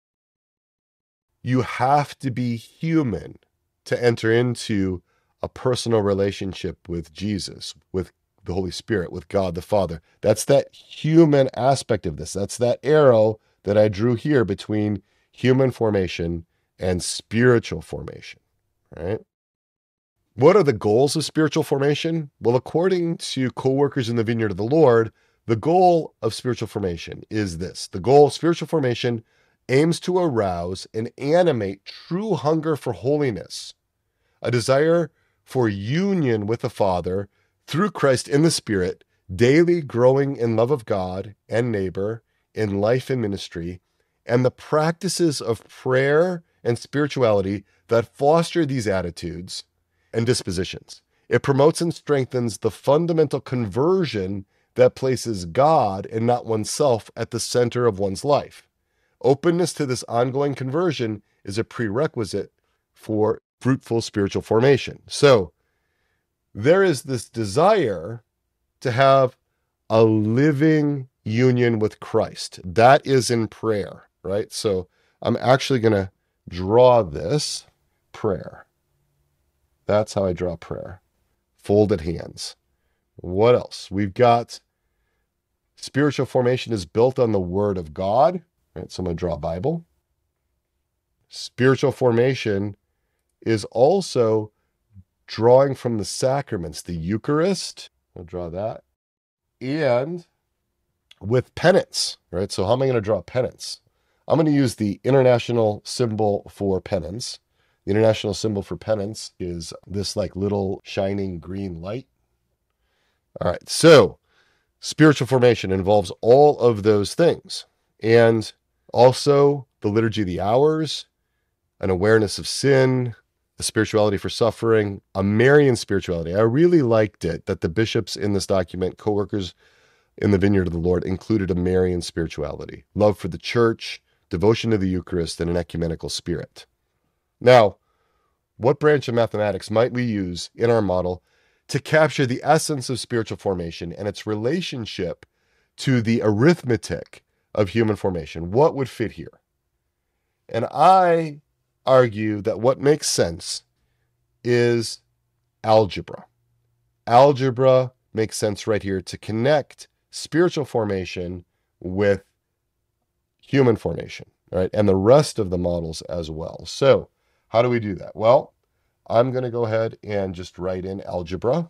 Speaker 1: You have to be human to enter into a personal relationship with Jesus, with the Holy Spirit, with God the Father. That's that human aspect of this. That's that arrow that I drew here between human formation and spiritual formation, right? What are the goals of spiritual formation? Well, according to co-workers in the Vineyard of the Lord, the goal of spiritual formation is this. The goal of spiritual formation aims to arouse and animate true hunger for holiness, a desire for union with the Father through Christ in the Spirit, daily growing in love of God and neighbor, in life and ministry, and the practices of prayer and spirituality that foster these attitudes and dispositions. It promotes and strengthens the fundamental conversion that places God and not oneself at the center of one's life. Openness to this ongoing conversion is a prerequisite for fruitful spiritual formation. So there is this desire to have a living union with Christ. That is in prayer, right? So I'm actually going to draw this prayer. That's how I draw prayer. Folded hands. What else? We've got spiritual formation is built on the Word of God. Right? So I'm going to draw a Bible. Spiritual formation is also drawing from the sacraments, the Eucharist. I'll draw that. And with penance, right? So how am I going to draw penance? I'm going to use the international symbol for penance. The international symbol for penance is this like little shining green light. All right, so spiritual formation involves all of those things. And also the liturgy of the hours, an awareness of sin, a spirituality for suffering, a Marian spirituality. I really liked it that the bishops in this document, co-workers in the Vineyard of the Lord, included a Marian spirituality, love for the church, devotion to the Eucharist, and an ecumenical spirit. Now, what branch of mathematics might we use in our model to capture the essence of spiritual formation and its relationship to the arithmetic of human formation? What would fit here? And I argue that what makes sense is algebra. Algebra makes sense right here to connect spiritual formation with human formation, right? And the rest of the models as well. So how do we do that? Well, I'm going to go ahead and just write in algebra.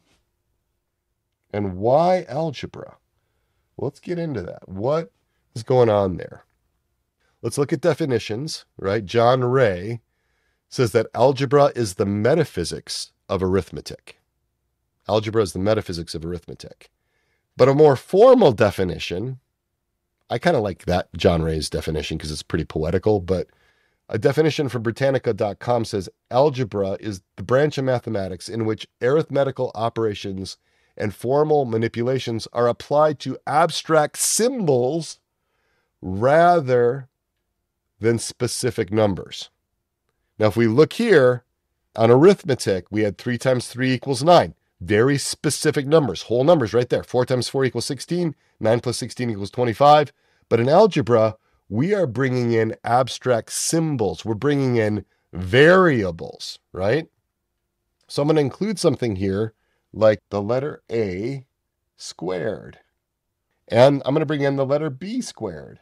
Speaker 1: And why algebra? Let's get into that. What is going on there? Let's look at definitions, right? John Ray says that algebra is the metaphysics of arithmetic. Algebra is the metaphysics of arithmetic. But a more formal definition, I kind of like that John Ray's definition because it's pretty poetical, but a definition from Britannica.com says algebra is the branch of mathematics in which arithmetical operations and formal manipulations are applied to abstract symbols rather than specific numbers. Now, if we look here on arithmetic, we had 3 times 3 equals 9. Very specific numbers, whole numbers right there. 4 times 4 equals 16. 9 plus 16 equals 25. But in algebra, we are bringing in abstract symbols. We're bringing in variables, right? So I'm going to include something here like the letter A squared. And I'm going to bring in the letter B squared.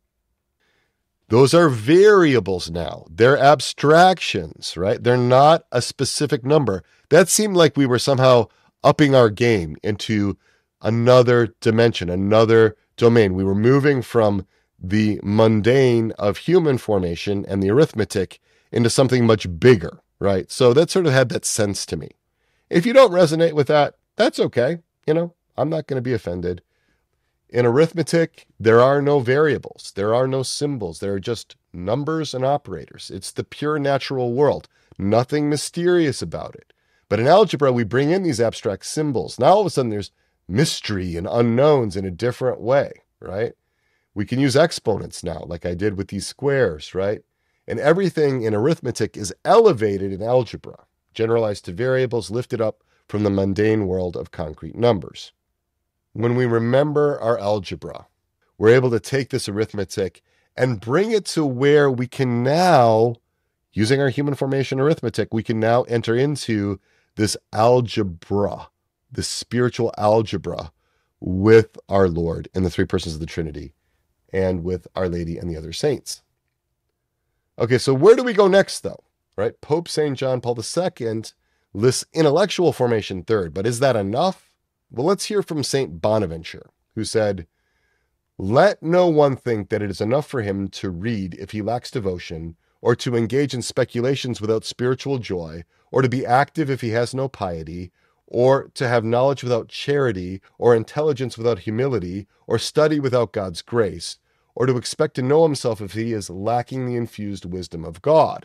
Speaker 1: Those are variables now. They're abstractions, right? They're not a specific number. That seemed like we were somehow upping our game into another dimension, another domain. We were moving from the mundane of human formation and the arithmetic into something much bigger, right? So that sort of had that sense to me. If you don't resonate with that, that's okay. I'm not going to be offended. In arithmetic, there are no variables. There are no symbols. There are just numbers and operators. It's the pure natural world. Nothing mysterious about it. But in algebra, we bring in these abstract symbols. Now all of a sudden there's mystery and unknowns in a different way, right? We can use exponents now, like I did with these squares, right? And everything in arithmetic is elevated in algebra, generalized to variables, lifted up from the mundane world of concrete numbers. When we remember our algebra, we're able to take this arithmetic and bring it to where we can now, using our human formation arithmetic, we can now enter into this algebra, the spiritual algebra with our Lord and the three persons of the Trinity and with Our Lady and the other saints. Okay, so where do we go next, though? Right? Pope St. John Paul II lists intellectual formation third, but is that enough? Well, let's hear from St. Bonaventure, who said, "Let no one think that it is enough for him to read if he lacks devotion, or to engage in speculations without spiritual joy, or to be active if he has no piety, or to have knowledge without charity, or intelligence without humility, or study without God's grace, or to expect to know himself if he is lacking the infused wisdom of God."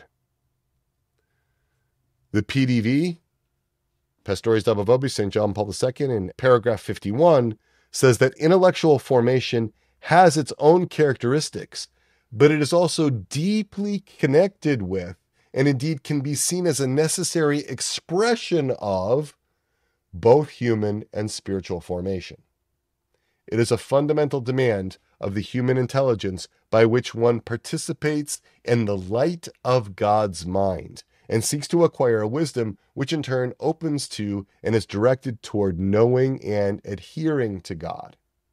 Speaker 1: The PDV, Pastores Dabo Vobis, St. John Paul II, in paragraph 51, says that intellectual formation has its own characteristics, but it is also deeply connected with, and indeed can be seen as a necessary expression of, both human and spiritual formation. It is a fundamental demand of the human intelligence by which one participates in the light of God's mind and seeks to acquire a wisdom which in turn opens to and is directed toward knowing and adhering to God.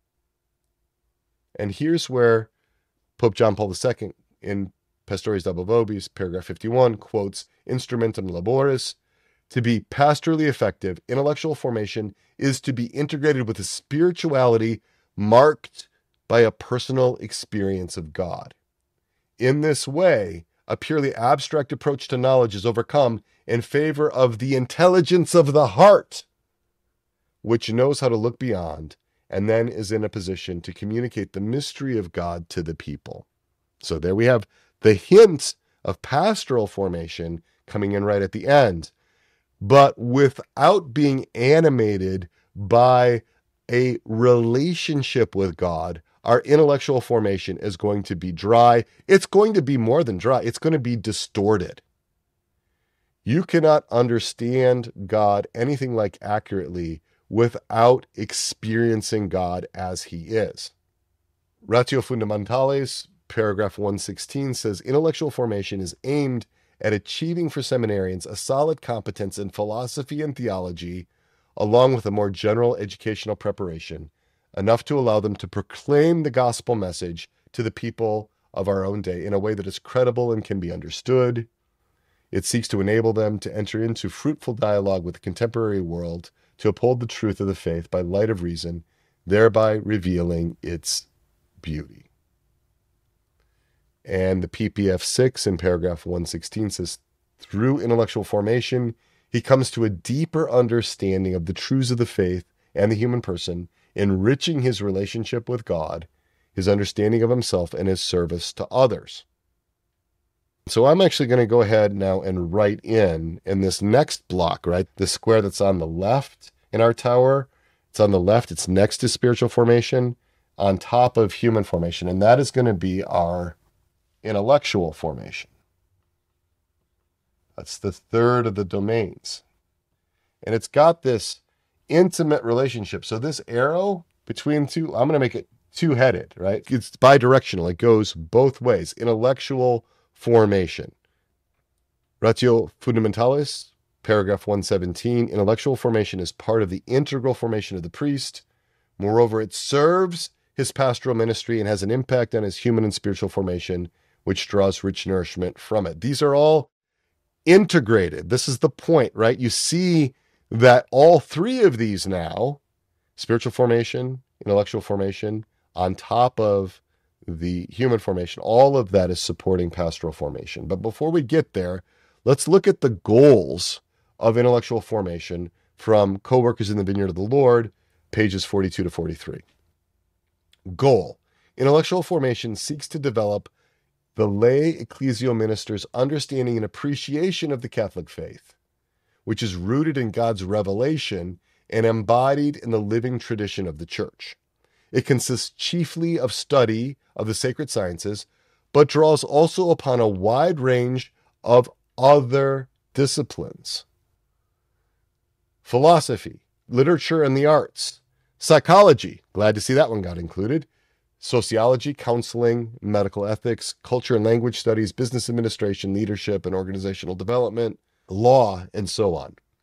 Speaker 1: And here's where Pope John Paul II in Pastores Dabo Vobis, paragraph 51, quotes Instrumentum Laboris: "To be pastorally effective, intellectual formation is to be integrated with a spirituality marked by a personal experience of God. In this way, a purely abstract approach to knowledge is overcome in favor of the intelligence of the heart, which knows how to look beyond and then is in a position to communicate the mystery of God to the people." So there we have the hint of pastoral formation coming in right at the end, but without being animated by a relationship with God, our intellectual formation is going to be dry. It's going to be more than dry. It's going to be distorted. You cannot understand God anything like accurately without experiencing God as he is. Ratio Fundamentales, paragraph 116, says intellectual formation is aimed at achieving for seminarians a solid competence in philosophy and theology, along with a more general educational preparation, enough to allow them to proclaim the gospel message to the people of our own day in a way that is credible and can be understood. It seeks to enable them to enter into fruitful dialogue with the contemporary world, to uphold the truth of the faith by light of reason, thereby revealing its beauty. And the PPF 6 in paragraph 116 says, through intellectual formation, he comes to a deeper understanding of the truths of the faith and the human person, enriching his relationship with God, his understanding of himself, and his service to others. So I'm actually going to go ahead now and write in this next block, right? The square that's on the left in our tower. It's on the left. It's next to spiritual formation, on top of human formation. And that is going to be our intellectual formation. That's the third of the domains. And it's got this intimate relationship. So this arrow between two, I'm going to make it two-headed, right? It's bidirectional. It goes both ways. Intellectual formation. Ratio Fundamentalis, paragraph 117, intellectual formation is part of the integral formation of the priest. Moreover, it serves his pastoral ministry and has an impact on his human and spiritual formation, which draws rich nourishment from it. These are all integrated. This is the point, right? You see that all three of these now, spiritual formation, intellectual formation, on top of the human formation, all of that is supporting pastoral formation. But before we get there, let's look at the goals of intellectual formation from Co-workers in the Vineyard of the Lord, pages 42 to 43. Goal: intellectual formation seeks to develop the lay ecclesial minister's understanding and appreciation of the Catholic faith, which is rooted in God's revelation and embodied in the living tradition of the Church. It consists chiefly of study of the sacred sciences, but draws also upon a wide range of other disciplines. Philosophy, literature and the arts, psychology, glad to see that one got included, sociology, counseling, medical ethics, culture and language studies, business administration, leadership and organizational development, law, and so on.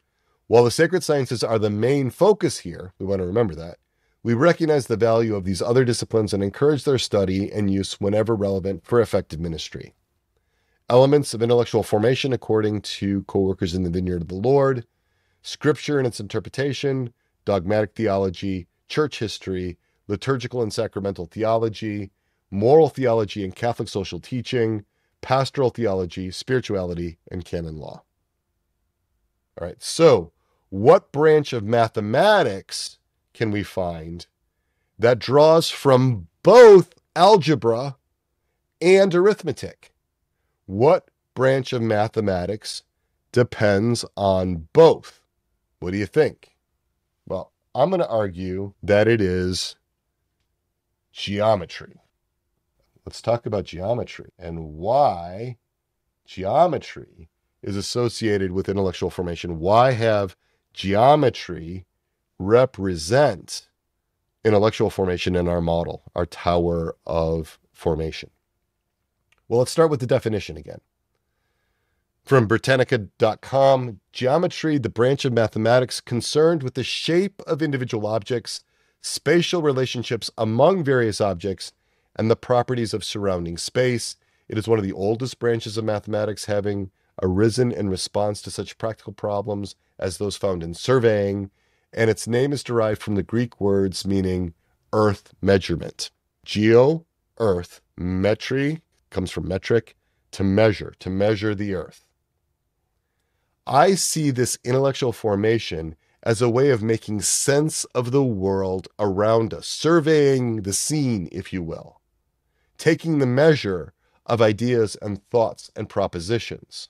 Speaker 1: While the sacred sciences are the main focus here, we want to remember that, we recognize the value of these other disciplines and encourage their study and use whenever relevant for effective ministry. Elements of intellectual formation according to co-workers in the vineyard of the Lord, Scripture and its interpretation, dogmatic theology, church history, liturgical and sacramental theology, moral theology and Catholic social teaching, pastoral theology, spirituality, and canon law. All right, so what branch of mathematics can we find that draws from both algebra and arithmetic? What branch of mathematics depends on both? What do you think? Well, I'm going to argue that it is geometry. Let's talk about geometry and why geometry is associated with intellectual formation. Why have geometry represent intellectual formation in our model, our tower of formation? Well, let's start with the definition again. From Britannica.com, geometry, the branch of mathematics concerned with the shape of individual objects, spatial relationships among various objects, and the properties of surrounding space. It is one of the oldest branches of mathematics, having arisen in response to such practical problems as those found in surveying, and its name is derived from the Greek words meaning earth measurement. Geo, earth, metri comes from metric, to measure the earth. I see this intellectual formation as a way of making sense of the world around us, surveying the scene, if you will, taking the measure of ideas and thoughts and propositions.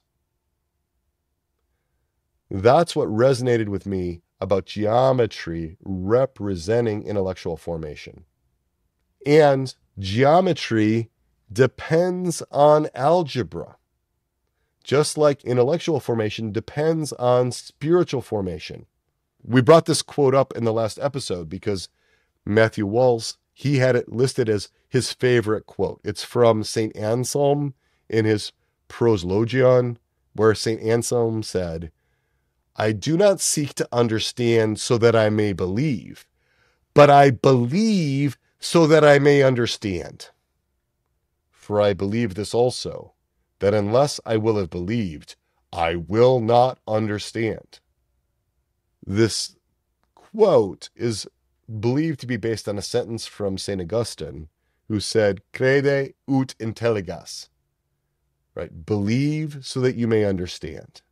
Speaker 1: That's what resonated with me about geometry representing intellectual formation. And geometry depends on algebra, just like intellectual formation depends on spiritual formation. We brought this quote up in the last episode because Matthew Walls, he had it listed as his favorite quote. It's from St. Anselm in his Proslogion, where St. Anselm said, "I do not seek to understand so that I may believe, but I believe so that I may understand. For I believe this also, that unless I will have believed, I will not understand." This quote is believed to be based on a sentence from St. Augustine, who said, "Crede ut intelligas," right? Believe so that you may understand.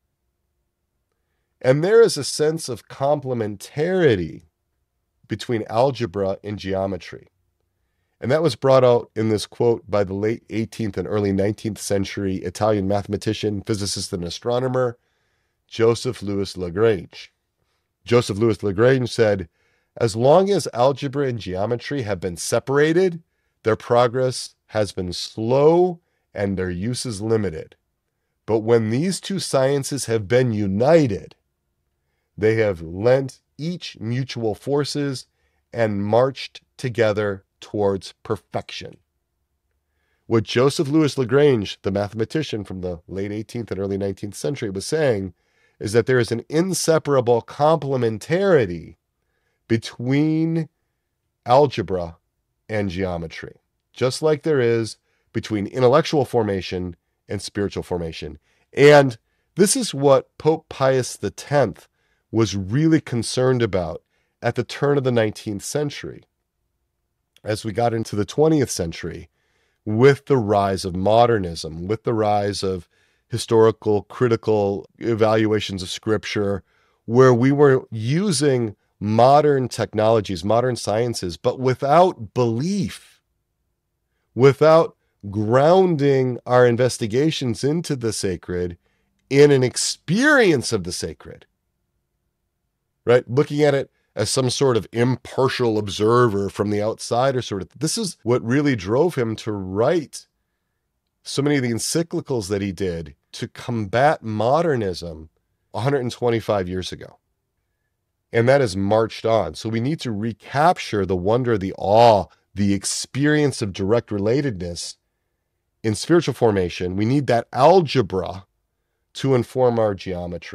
Speaker 1: And there is a sense of complementarity between algebra and geometry. And that was brought out in this quote by the late 18th and early 19th century Italian mathematician, physicist, and astronomer, Joseph Louis Lagrange. Joseph Louis Lagrange said, "As long as algebra and geometry have been separated, their progress has been slow and their use is limited. But when these two sciences have been united, they have lent each mutual forces and marched together towards perfection." What Joseph Louis Lagrange, the mathematician from the late 18th and early 19th century, was saying is that there is an inseparable complementarity between algebra and geometry, just like there is between intellectual formation and spiritual formation. And this is what Pope Pius X was really concerned about at the turn of the 19th century. As we got into the 20th century, with the rise of modernism, with the rise of historical, critical evaluations of Scripture, where we were using modern technologies, modern sciences, but without belief, without grounding our investigations into the sacred in an experience of the sacred, right? Looking at it as some sort of impartial observer from the outside or sort of, this is what really drove him to write so many of the encyclicals that he did to combat modernism 125 years ago. And that has marched on. So we need to recapture the wonder, the awe, the experience of direct relatedness in spiritual formation. We need that algebra to inform our geometry.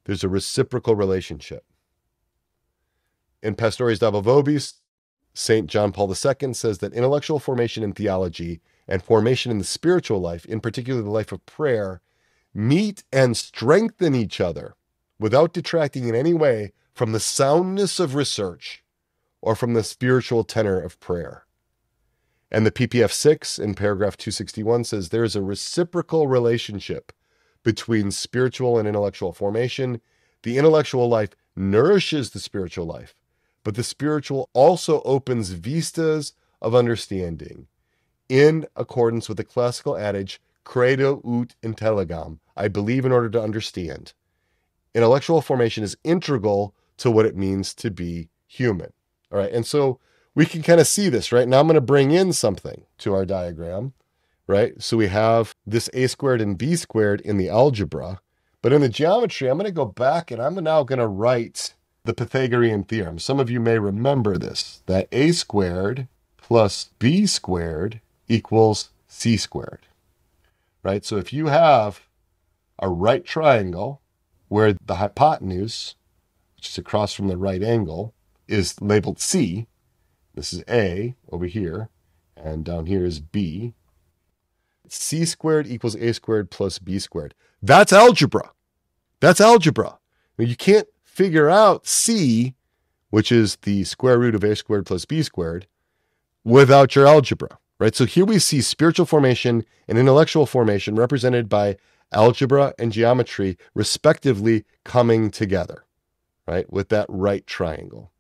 Speaker 1: There's a reciprocal relationship. In Pastores Dabo Vobis, St. John Paul II says that intellectual formation in theology and formation in the spiritual life, in particular the life of prayer, meet and strengthen each other without detracting in any way from the soundness of research or from the spiritual tenor of prayer. And the PPF 6 in paragraph 261 says there is a reciprocal relationship between spiritual and intellectual formation. The intellectual life nourishes the spiritual life, but the spiritual also opens vistas of understanding in accordance with the classical adage, credo ut intelligam, I believe in order to understand. Intellectual formation is integral to what it means to be human. All right, and so we can kind of see this, right? Now I'm going to bring in something to our diagram, right? So we have this a squared and b squared in the algebra, but in the geometry, I'm going to go back and I'm now going to write the Pythagorean theorem. Some of you may remember this, that a squared plus b squared equals c squared, right? So if you have a right triangle where the hypotenuse, which is across from the right angle, is labeled C, this is A over here, and down here is B, C squared equals A squared plus B squared. That's algebra. That's algebra. Now, you can't figure out C, which is the square root of A squared plus B squared, without your algebra. Right? So here we see spiritual formation and intellectual formation represented by algebra and geometry, respectively, coming together, right? With that right triangle.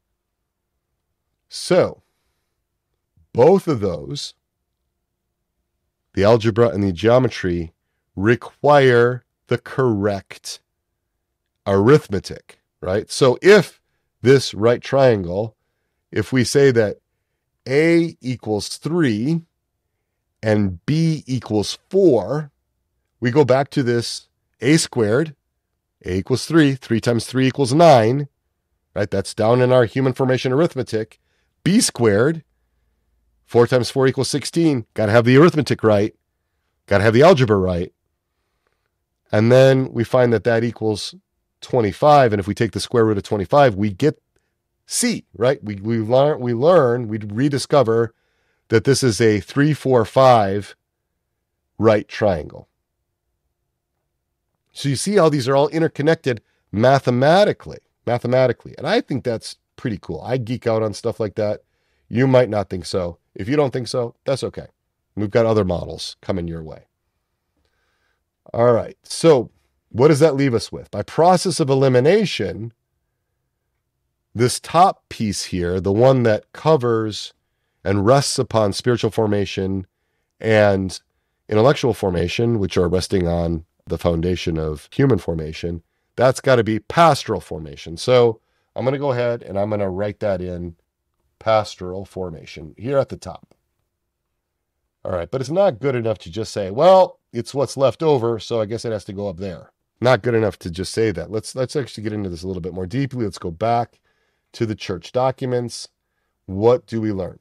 Speaker 1: So both of those, the algebra and the geometry, require the correct arithmetic, right? So if this right triangle, if we say that A equals 3 and B equals 4, we go back to this A squared, A equals 3, 3 times 3 equals 9, right? That's down in our human formation arithmetic. B squared, 4 times 4 equals 16. Got to have the arithmetic right. Got to have the algebra right. And then we find that that equals 25. And if we take the square root of 25, we get C, right? We rediscover that this is a 3, 4, 5 right triangle. So you see how these are all interconnected mathematically. And I think that's pretty cool. I geek out on stuff like that. You might not think so. If you don't think so, that's okay. We've got other models coming your way. All right. So what does that leave us with? By process of elimination, this top piece here, the one that covers and rests upon spiritual formation and intellectual formation, which are resting on the foundation of human formation, that's got to be pastoral formation. So I'm going to go ahead and I'm going to write that in, pastoral formation, here at the top. All right, but it's not good enough to just say, well, it's what's left over, so I guess it has to go up there. Not good enough to just say that. Let's actually get into this a little bit more deeply. Let's go back to the church documents. What do we learn?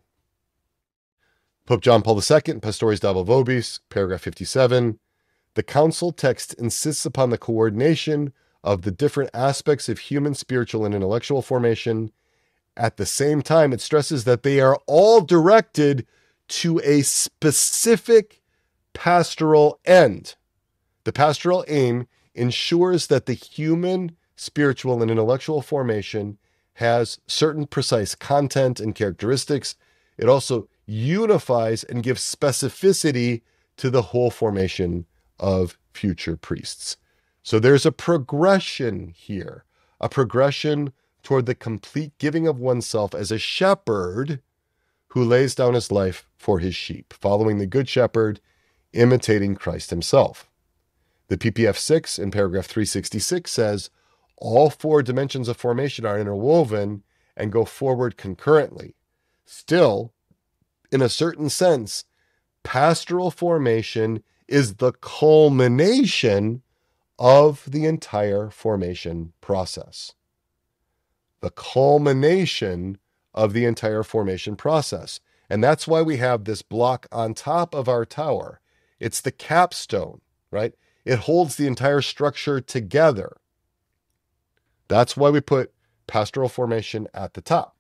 Speaker 1: Pope John Paul II, Pastores Dabo Vobis, paragraph 57. The council text insists upon the coordination of the different aspects of human, spiritual, and intellectual formation. At the same time, it stresses that they are all directed to a specific pastoral end. The pastoral aim ensures that the human, spiritual, and intellectual formation has certain precise content and characteristics. It also unifies and gives specificity to the whole formation of future priests. So there's a progression here, a progression toward the complete giving of oneself as a shepherd who lays down his life for his sheep, following the good shepherd, imitating Christ himself. The PPF 6 in paragraph 366 says, all 4 dimensions of formation are interwoven and go forward concurrently. Still, in a certain sense, pastoral formation is the culmination of the entire formation process. The culmination of the entire formation process. And that's why we have this block on top of our tower. It's the capstone, right? It holds the entire structure together. That's why we put pastoral formation at the top.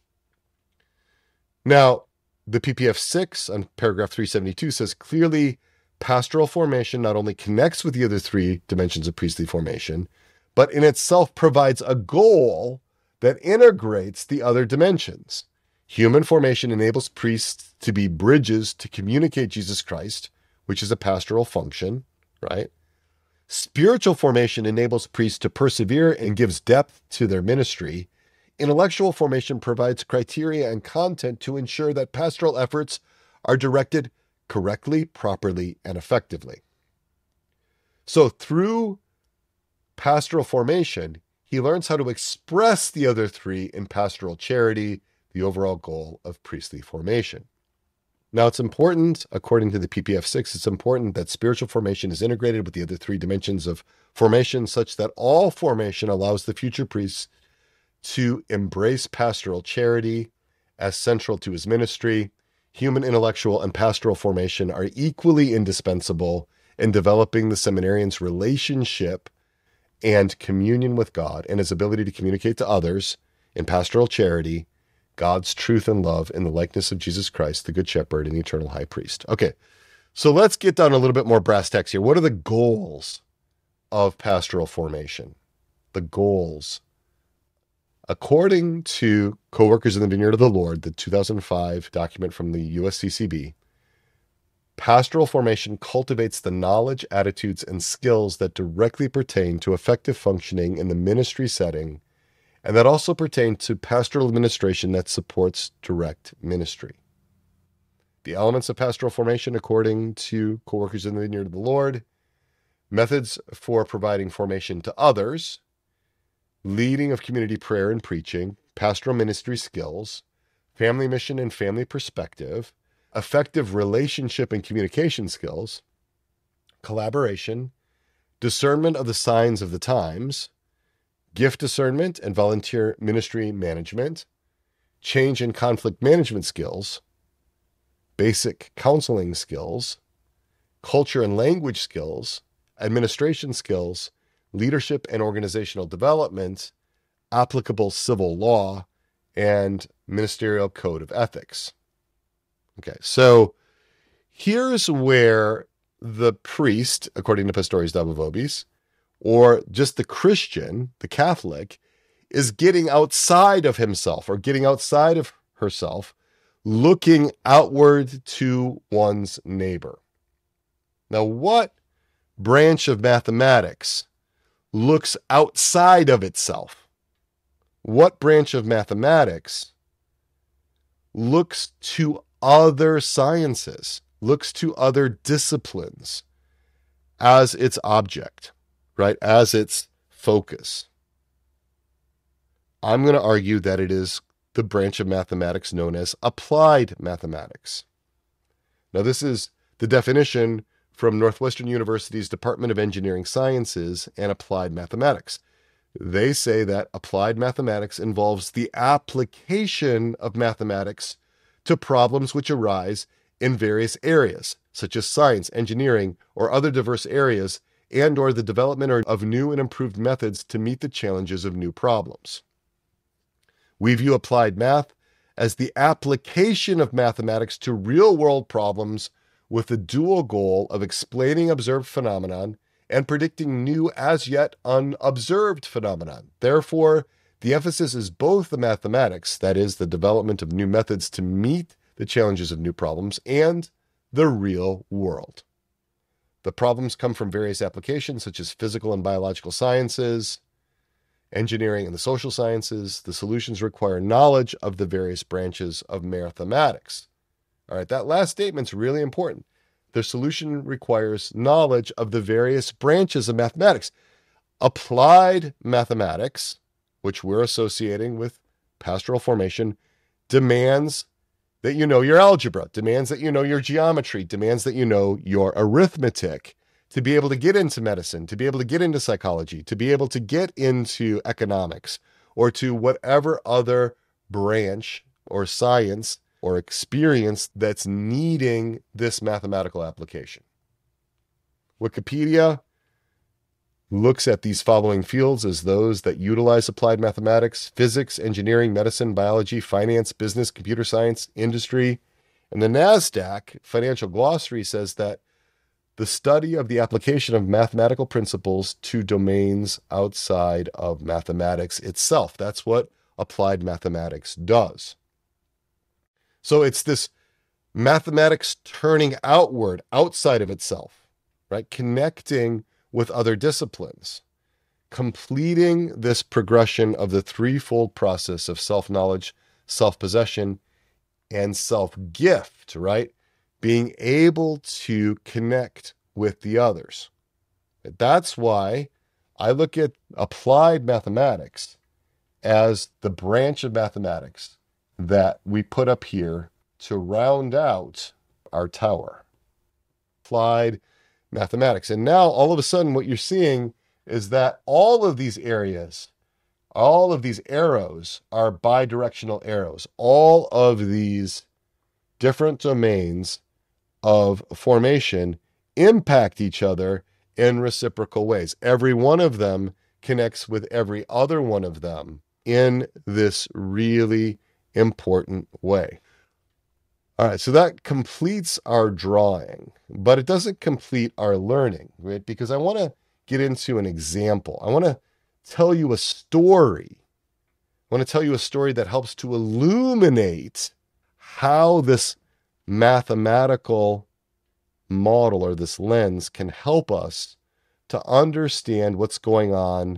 Speaker 1: Now, the PPF 6 on paragraph 372 says clearly pastoral formation not only connects with the other three dimensions of priestly formation, but in itself provides a goal that integrates the other dimensions. Human formation enables priests to be bridges to communicate Jesus Christ, which is a pastoral function, right? Spiritual formation enables priests to persevere and gives depth to their ministry. Intellectual formation provides criteria and content to ensure that pastoral efforts are directed correctly, properly, and effectively. So through pastoral formation, he learns how to express the other three in pastoral charity, the overall goal of priestly formation. Now, it's important, according to the PPF 6, it's important that spiritual formation is integrated with the other three dimensions of formation such that all formation allows the future priests to embrace pastoral charity as central to his ministry. Human, intellectual, and pastoral formation are equally indispensable in developing the seminarian's relationship and communion with God and his ability to communicate to others in pastoral charity God's truth and love in the likeness of Jesus Christ, the Good Shepherd and eternal high priest. Okay, so let's get down a little bit more brass tacks here. What are the goals of pastoral formation? The goals. According to Co-workers in the Vineyard of the Lord, the 2005 document from the USCCB, pastoral formation cultivates the knowledge, attitudes, and skills that directly pertain to effective functioning in the ministry setting, and that also pertain to pastoral administration that supports direct ministry. The elements of pastoral formation, according to Co-workers in the Vineyard of the Lord: methods for providing formation to others, leading of community prayer and preaching, pastoral ministry skills, family mission and family perspective, effective relationship and communication skills, collaboration, discernment of the signs of the times, gift discernment and volunteer ministry management, change and conflict management skills, basic counseling skills, culture and language skills, administration skills, leadership and organizational development, applicable civil law, and ministerial code of ethics. Okay, so here's where the priest, according to Pastores Dabo Vobis, or just the Christian, the Catholic, is getting outside of himself or getting outside of herself, looking outward to one's neighbor. Now, what branch of mathematics looks outside of itself? What branch of mathematics looks to other sciences, looks to other disciplines as its object, right? As its focus? I'm going to argue that it is the branch of mathematics known as applied mathematics. Now, this is the definition from Northwestern University's Department of Engineering Sciences and Applied Mathematics. They say that applied mathematics involves the application of mathematics to problems which arise in various areas, such as science, engineering, or other diverse areas, and or the development of new and improved methods to meet the challenges of new problems. We view applied math as the application of mathematics to real-world problems with the dual goal of explaining observed phenomenon and predicting new as yet unobserved phenomenon. Therefore, the emphasis is both the mathematics, that is, the development of new methods to meet the challenges of new problems, and the real world. The problems come from various applications such as physical and biological sciences, engineering, and the social sciences. The solutions require knowledge of the various branches of mathematics. All right, that last statement's really important. The solution requires knowledge of the various branches of mathematics. Applied mathematics, which we're associating with pastoral formation, demands that you know your algebra, demands that you know your geometry, demands that you know your arithmetic to be able to get into medicine, to be able to get into psychology, to be able to get into economics, or to whatever other branch or science or experience that's needing this mathematical application. Wikipedia looks at these following fields as those that utilize applied mathematics: physics, engineering, medicine, biology, finance, business, computer science, industry. And the NASDAQ Financial Glossary says that the study of the application of mathematical principles to domains outside of mathematics itself. That's what applied mathematics does. So it's this mathematics turning outward, outside of itself, right? Connecting with other disciplines, completing this progression of the threefold process of self-knowledge, self-possession, and self-gift, right? Being able to connect with the others. That's why I look at applied mathematics as the branch of mathematics that we put up here to round out our tower. Applied mathematics. And now all of a sudden what you're seeing is that all of these areas, all of these arrows are bidirectional arrows. All of these different domains of formation impact each other in reciprocal ways. Every one of them connects with every other one of them in this really important way. All right, so that completes our drawing, but it doesn't complete our learning, right? Because I want to get into an example. I want to tell you a story. I want to tell you a story that helps to illuminate how this mathematical model or this lens can help us to understand what's going on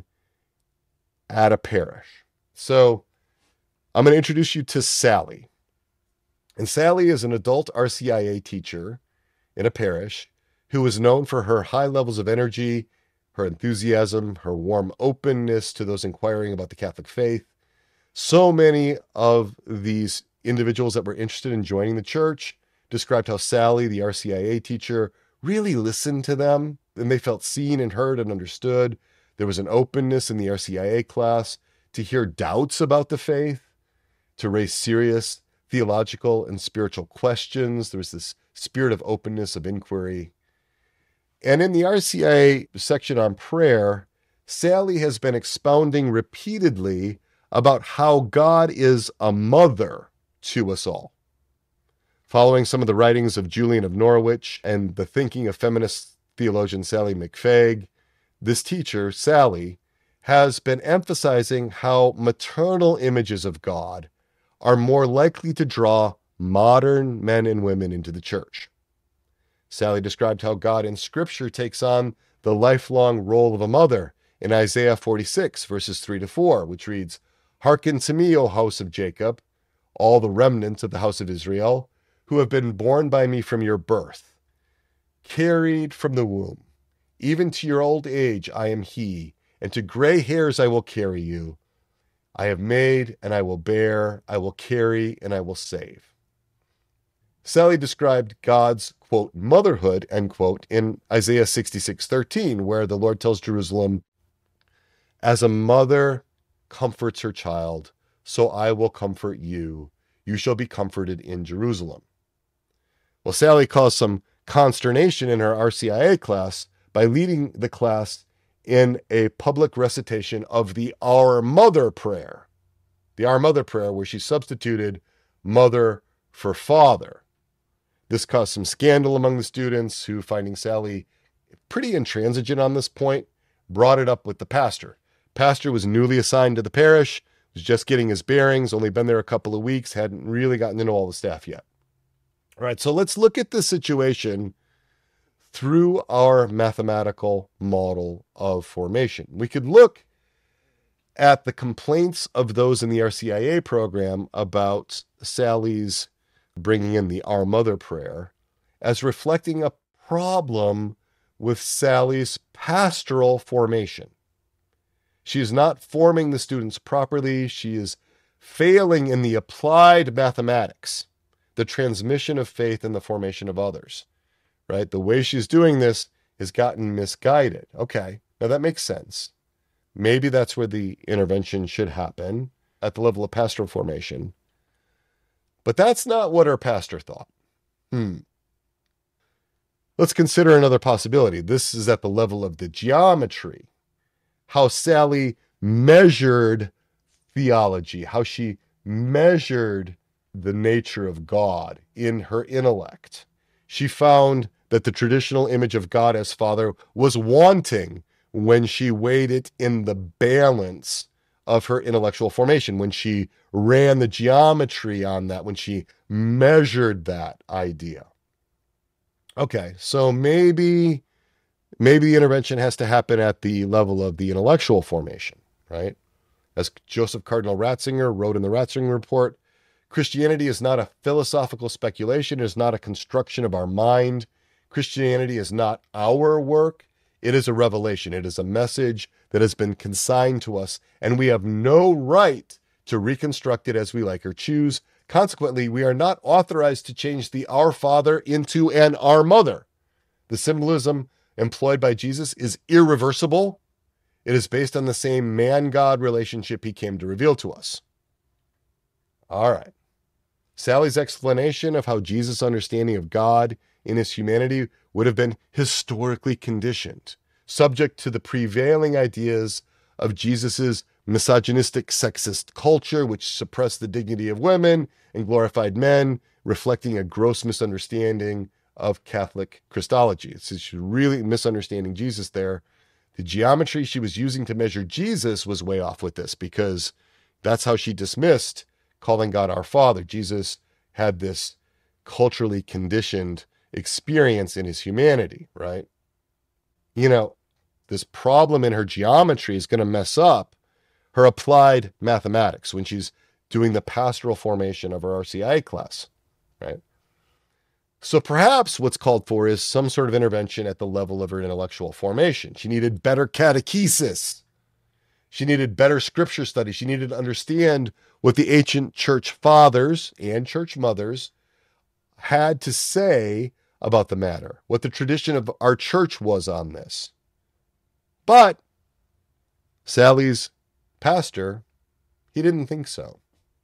Speaker 1: at a parish. So I'm going to introduce you to Sally. And Sally is an adult RCIA teacher in a parish who is known for her high levels of energy, her enthusiasm, her warm openness to those inquiring about the Catholic faith. So many of these individuals that were interested in joining the church described how Sally, the RCIA teacher, really listened to them, and they felt seen and heard and understood. There was an openness in the RCIA class to hear doubts about the faith, to raise serious theological and spiritual questions. There was this spirit of openness, of inquiry. And in the RCIA section on prayer, Sally has been expounding repeatedly about how God is a mother to us all. Following some of the writings of Julian of Norwich and the thinking of feminist theologian Sally McFague, this teacher, Sally, has been emphasizing how maternal images of God are more likely to draw modern men and women into the church. Sally described how God in Scripture takes on the lifelong role of a mother in Isaiah 46, verses 3-4, which reads, "Hearken to me, O house of Jacob, all the remnants of the house of Israel, who have been born by me from your birth, carried from the womb. Even to your old age I am he, and to gray hairs I will carry you. I have made, and I will bear, I will carry, and I will save." Sally described God's, quote, motherhood, end quote, in Isaiah 66:13, where the Lord tells Jerusalem, "As a mother comforts her child, so I will comfort you. You shall be comforted in Jerusalem." Well, Sally caused some consternation in her RCIA class by leading the class in a public recitation of the Our Mother prayer. The Our Mother prayer, where she substituted mother for father. This caused some scandal among the students who, finding Sally pretty intransigent on this point, brought it up with the pastor. Pastor was newly assigned to the parish, was just getting his bearings, only been there a couple of weeks, hadn't really gotten to know all the staff yet. All right, so let's look at this situation through our mathematical model of formation. We could look at the complaints of those in the RCIA program about Sally's bringing in the Our Mother prayer as reflecting a problem with Sally's pastoral formation. She is not forming the students properly. She is failing in the applied mathematics, the transmission of faith and the formation of others. Right? The way she's doing this has gotten misguided. Okay, now that makes sense. Maybe that's where the intervention should happen, at the level of pastoral formation. But that's not what her pastor thought. Let's consider another possibility. This is at the level of the geometry. how Sally measured theology, how she measured the nature of God in her intellect. She found that the traditional image of God as Father was wanting when she weighed it in the balance of her intellectual formation, when she ran the geometry on that, when she measured that idea. Okay, so maybe the intervention has to happen at the level of the intellectual formation, right? As Joseph Cardinal Ratzinger wrote in the Ratzinger Report, Christianity is not a philosophical speculation. It is not a construction of our mind. Christianity is not our work. It is a revelation. It is a message that has been consigned to us, and we have no right to reconstruct it as we like or choose. Consequently, we are not authorized to change the Our Father into an Our Mother. The symbolism employed by Jesus is irreversible. It is based on the same man-God relationship he came to reveal to us. All right. Sally's explanation of how Jesus' understanding of God in his humanity would have been historically conditioned, subject to the prevailing ideas of Jesus' misogynistic, sexist culture, which suppressed the dignity of women and glorified men, reflecting a gross misunderstanding of Catholic Christology. She's really misunderstanding Jesus there. The geometry she was using to measure Jesus was way off with this, because that's how she dismissed calling God our Father. Jesus had this culturally conditioned experience in his humanity, right? You know, this problem in her geometry is going to mess up her applied mathematics when she's doing the pastoral formation of her RCIA class, right? So perhaps what's called for is some sort of intervention at the level of her intellectual formation. She needed better catechesis. She needed better scripture study. She needed to understand what the ancient church fathers and church mothers had to say about the matter, what the tradition of our church was on this. But Sally's pastor, he didn't think so.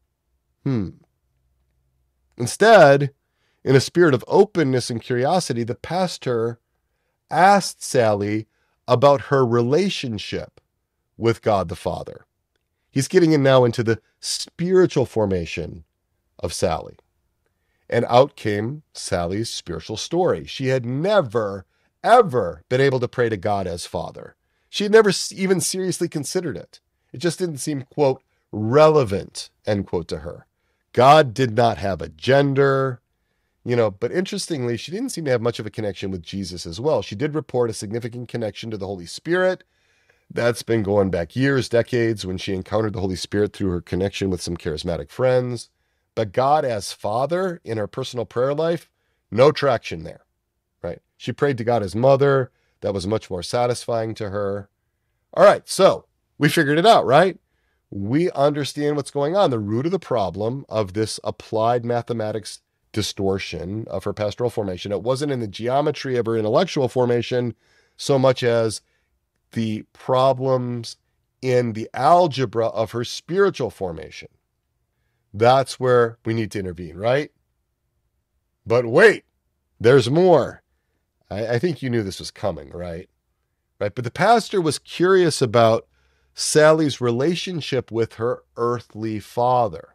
Speaker 1: Instead, in a spirit of openness and curiosity, the pastor asked Sally about her relationship with God the Father. He's getting in now into the spiritual formation of Sally. And out came Sally's spiritual story. She had never, ever been able to pray to God as Father. She had never even seriously considered it. It just didn't seem, quote, relevant, end quote, to her. God did not have a gender, but interestingly, she didn't seem to have much of a connection with Jesus as well. She did report a significant connection to the Holy Spirit. That's been going back years, decades, when she encountered the Holy Spirit through her connection with some charismatic friends. But God as Father in her personal prayer life, no traction there, right? She prayed to God as Mother. That was much more satisfying to her. All right, so we figured it out, right? We understand what's going on. The root of the problem of this applied mathematics distortion of her pastoral formation, it wasn't in the geometry of her intellectual formation so much as the problems in the algebra of her spiritual formation. That's where we need to intervene, right? But wait, there's more. I think you knew this was coming, right? But the pastor was curious about Sally's relationship with her earthly father.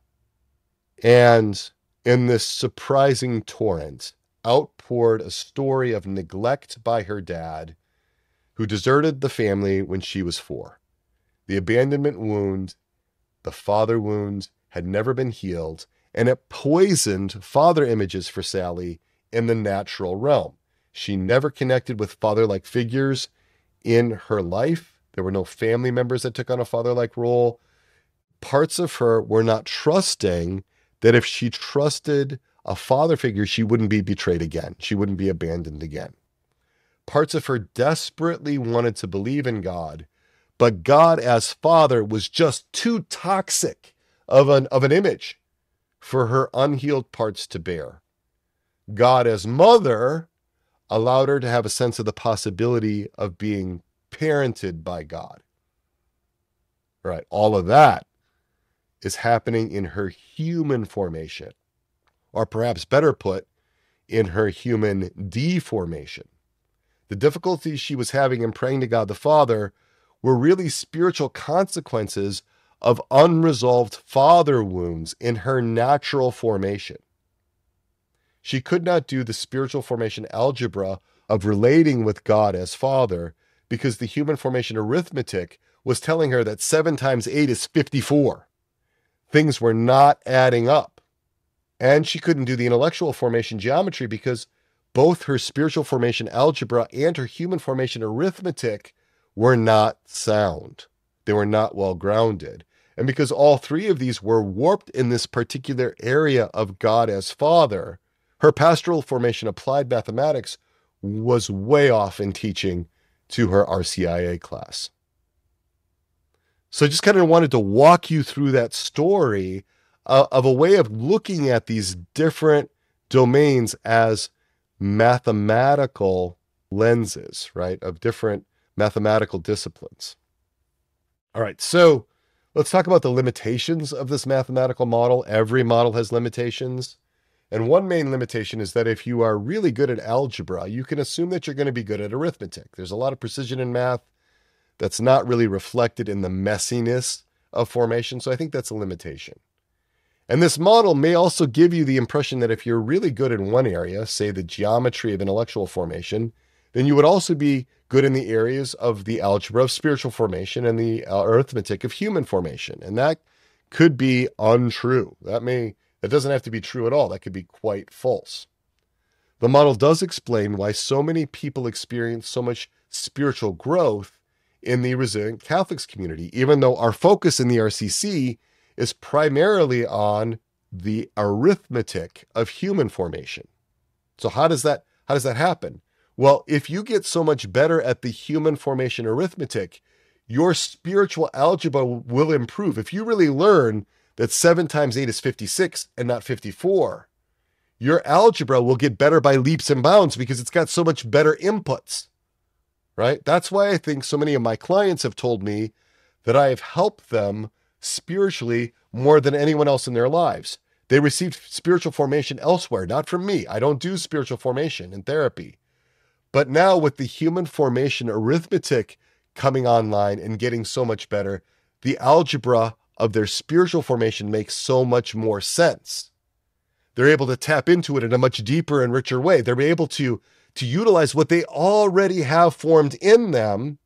Speaker 1: And in this surprising torrent, outpoured a story of neglect by her dad, who deserted the family when she was 4. The abandonment wound, the father wound, had never been healed, and it poisoned father images for Sally in the natural realm. She never connected with father-like figures in her life. There were no family members that took on a father-like role. Parts of her were not trusting that if she trusted a father figure, she wouldn't be betrayed again. She wouldn't be abandoned again. Parts of her desperately wanted to believe in God, but God as Father was just too toxic of an image for her unhealed parts to bear. God as Mother allowed her to have a sense of the possibility of being parented by God. Right? All of that is happening in her human formation, or perhaps better put, in her human deformation. The difficulties she was having in praying to God the Father were really spiritual consequences of unresolved father wounds in her natural formation. She could not do the spiritual formation algebra of relating with God as Father because the human formation arithmetic was telling her that 7 times 8 is 54. Things were not adding up. And she couldn't do the intellectual formation geometry because both her spiritual formation algebra and her human formation arithmetic were not sound. They were not well grounded. And because all three of these were warped in this particular area of God as Father, her pastoral formation applied mathematics was way off in teaching to her RCIA class. So I just kind of wanted to walk you through that story of a way of looking at these different domains as mathematical lenses, right, of different mathematical disciplines. All right, so let's talk about the limitations of this mathematical model. Every model has limitations. And one main limitation is that if you are really good at algebra, you can assume that you're going to be good at arithmetic. There's a lot of precision in math that's not really reflected in the messiness of formation. So I think that's a limitation. And this model may also give you the impression that if you're really good in one area, say the geometry of intellectual formation, then you would also be good in the areas of the algebra of spiritual formation and the arithmetic of human formation. And that could be untrue. That doesn't have to be true at all. That could be quite false. The model does explain why so many people experience so much spiritual growth in the resilient Catholics community, even though our focus in the RCC is primarily on the arithmetic of human formation. So how does that happen? Well, if you get so much better at the human formation arithmetic, your spiritual algebra will improve. If you really learn that 7 times 8 is 56 and not 54, your algebra will get better by leaps and bounds because it's got so much better inputs, right? That's why I think so many of my clients have told me that I have helped them spiritually more than anyone else in their lives. They received spiritual formation elsewhere, not from me. I don't do spiritual formation in therapy. But now with the human formation arithmetic coming online and getting so much better, the algebra of their spiritual formation makes so much more sense. They're able to tap into it in a much deeper and richer way. They're able to utilize what they already have formed in them,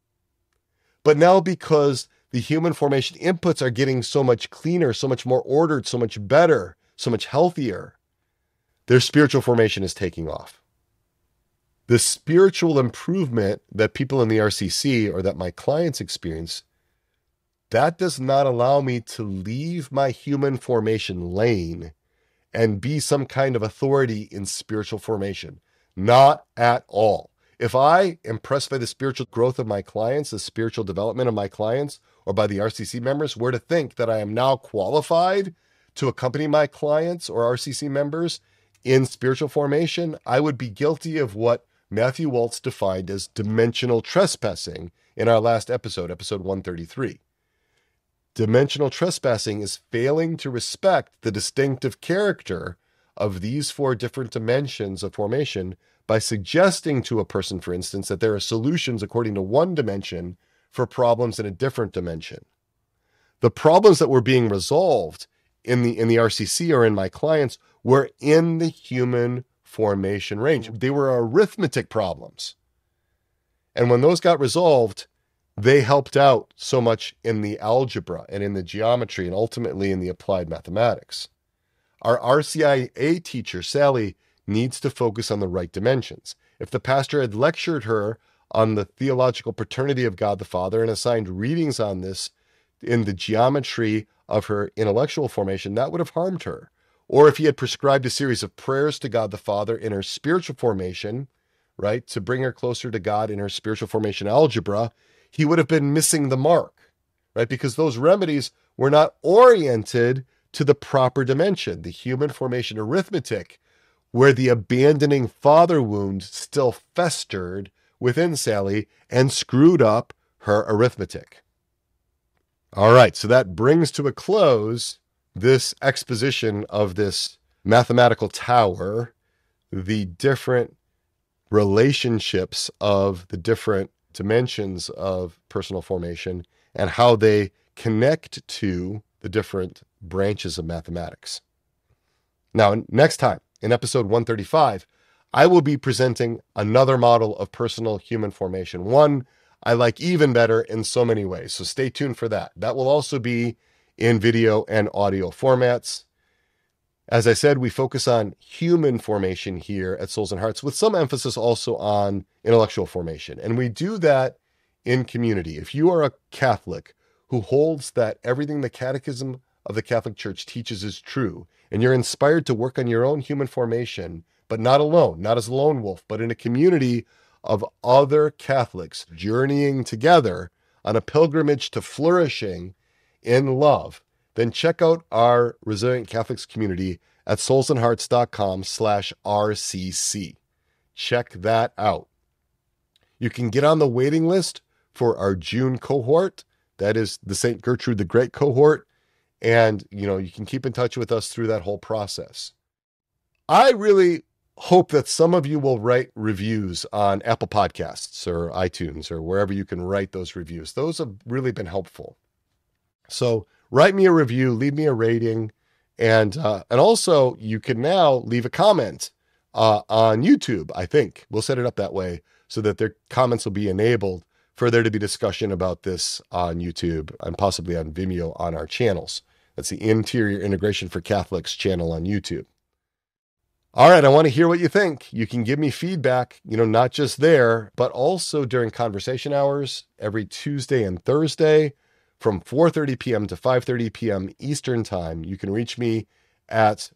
Speaker 1: but now because the human formation inputs are getting so much cleaner, so much more ordered, so much better, so much healthier, their spiritual formation is taking off. The spiritual improvement that people in the RCC or that my clients experience, that does not allow me to leave my human formation lane and be some kind of authority in spiritual formation. Not at all. If I am impressed by the spiritual growth of my clients, the spiritual development of my clients, or by the RCC members, were to think that I am now qualified to accompany my clients or RCC members in spiritual formation, I would be guilty of what Matthew Waltz defined as dimensional trespassing in our last episode, episode 133. Dimensional trespassing is failing to respect the distinctive character of these 4 different dimensions of formation by suggesting to a person, for instance, that there are solutions according to one dimension for problems in a different dimension. The problems that were being resolved in the RCC or in my clients were in the human formation range. They were arithmetic problems. And when those got resolved, they helped out so much in the algebra and in the geometry and ultimately in the applied mathematics. Our RCIA teacher, Sally, needs to focus on the right dimensions. If the pastor had lectured her on the theological paternity of God the Father and assigned readings on this in the geometry of her intellectual formation, that would have harmed her. Or if he had prescribed a series of prayers to God the Father in her spiritual formation, right, to bring her closer to God in her spiritual formation algebra, he would have been missing the mark, right? Because those remedies were not oriented to the proper dimension, the human formation arithmetic, where the abandoning father wound still festered within Sally and screwed up her arithmetic. All right, so that brings to a close this exposition of this mathematical tower, the different relationships of the different dimensions of personal formation and how they connect to the different branches of mathematics. Now, next time, in episode 135, I will be presenting another model of personal human formation, one I like even better in so many ways. So stay tuned for that. That will also be in video and audio formats. As I said, we focus on human formation here at Souls and Hearts, with some emphasis also on intellectual formation. And we do that in community. If you are a Catholic who holds that everything the Catechism of the Catholic Church teaches is true, and you're inspired to work on your own human formation, but not alone, not as a lone wolf, but in a community of other Catholics journeying together on a pilgrimage to flourishing in love, then check out our Resilient Catholics community at soulsandhearts.com/RCC. Check that out. You can get on the waiting list for our June cohort. That is the St. Gertrude the Great cohort. And, you can keep in touch with us through that whole process. I really hope that some of you will write reviews on Apple Podcasts or iTunes or wherever you can write those reviews. Those have really been helpful. So write me a review, leave me a rating, and also you can now leave a comment on YouTube. I think we'll set it up that way so that their comments will be enabled for there to be discussion about this on YouTube and possibly on Vimeo on our channels. That's the Interior Integration for Catholics channel on YouTube. All right, I want to hear what you think. You can give me feedback, not just there, but also during conversation hours every Tuesday and Thursday from 4:30 p.m. to 5:30 p.m. Eastern Time. You can reach me at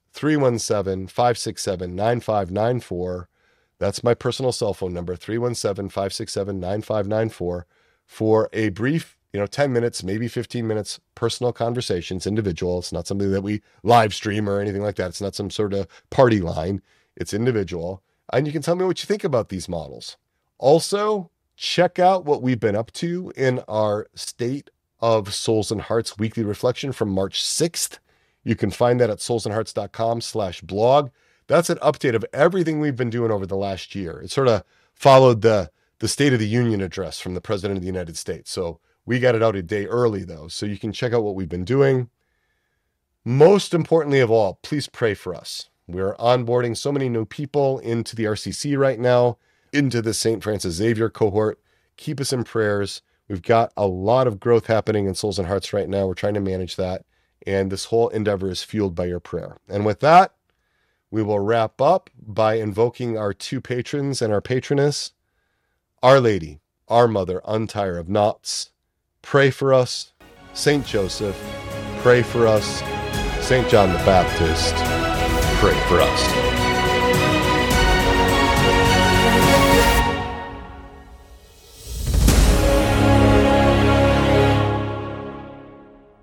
Speaker 1: 317-567-9594. That's my personal cell phone number, 317-567-9594, for a brief 10 minutes, maybe 15 minutes, personal conversations, individual. It's not something that we live stream or anything like that. It's not some sort of party line. It's individual. And you can tell me what you think about these models. Also, check out what we've been up to in our State of Souls and Hearts weekly reflection from March 6th. You can find that at soulsandhearts.com/blog. That's an update of everything we've been doing over the last year. It sort of followed the State of the Union address from the President of the United States. So we got it out a day early, though, so you can check out what we've been doing. Most importantly of all, please pray for us. We're onboarding so many new people into the RCC right now, into the St. Francis Xavier cohort. Keep us in prayers. We've got a lot of growth happening in Souls and Hearts right now. We're trying to manage that, and this whole endeavor is fueled by your prayer. And with that, we will wrap up by invoking our two patrons and our patroness. Our Lady, our Mother, Untier of Knots, pray for us. Saint Joseph, pray for us. Saint John the Baptist, pray for us.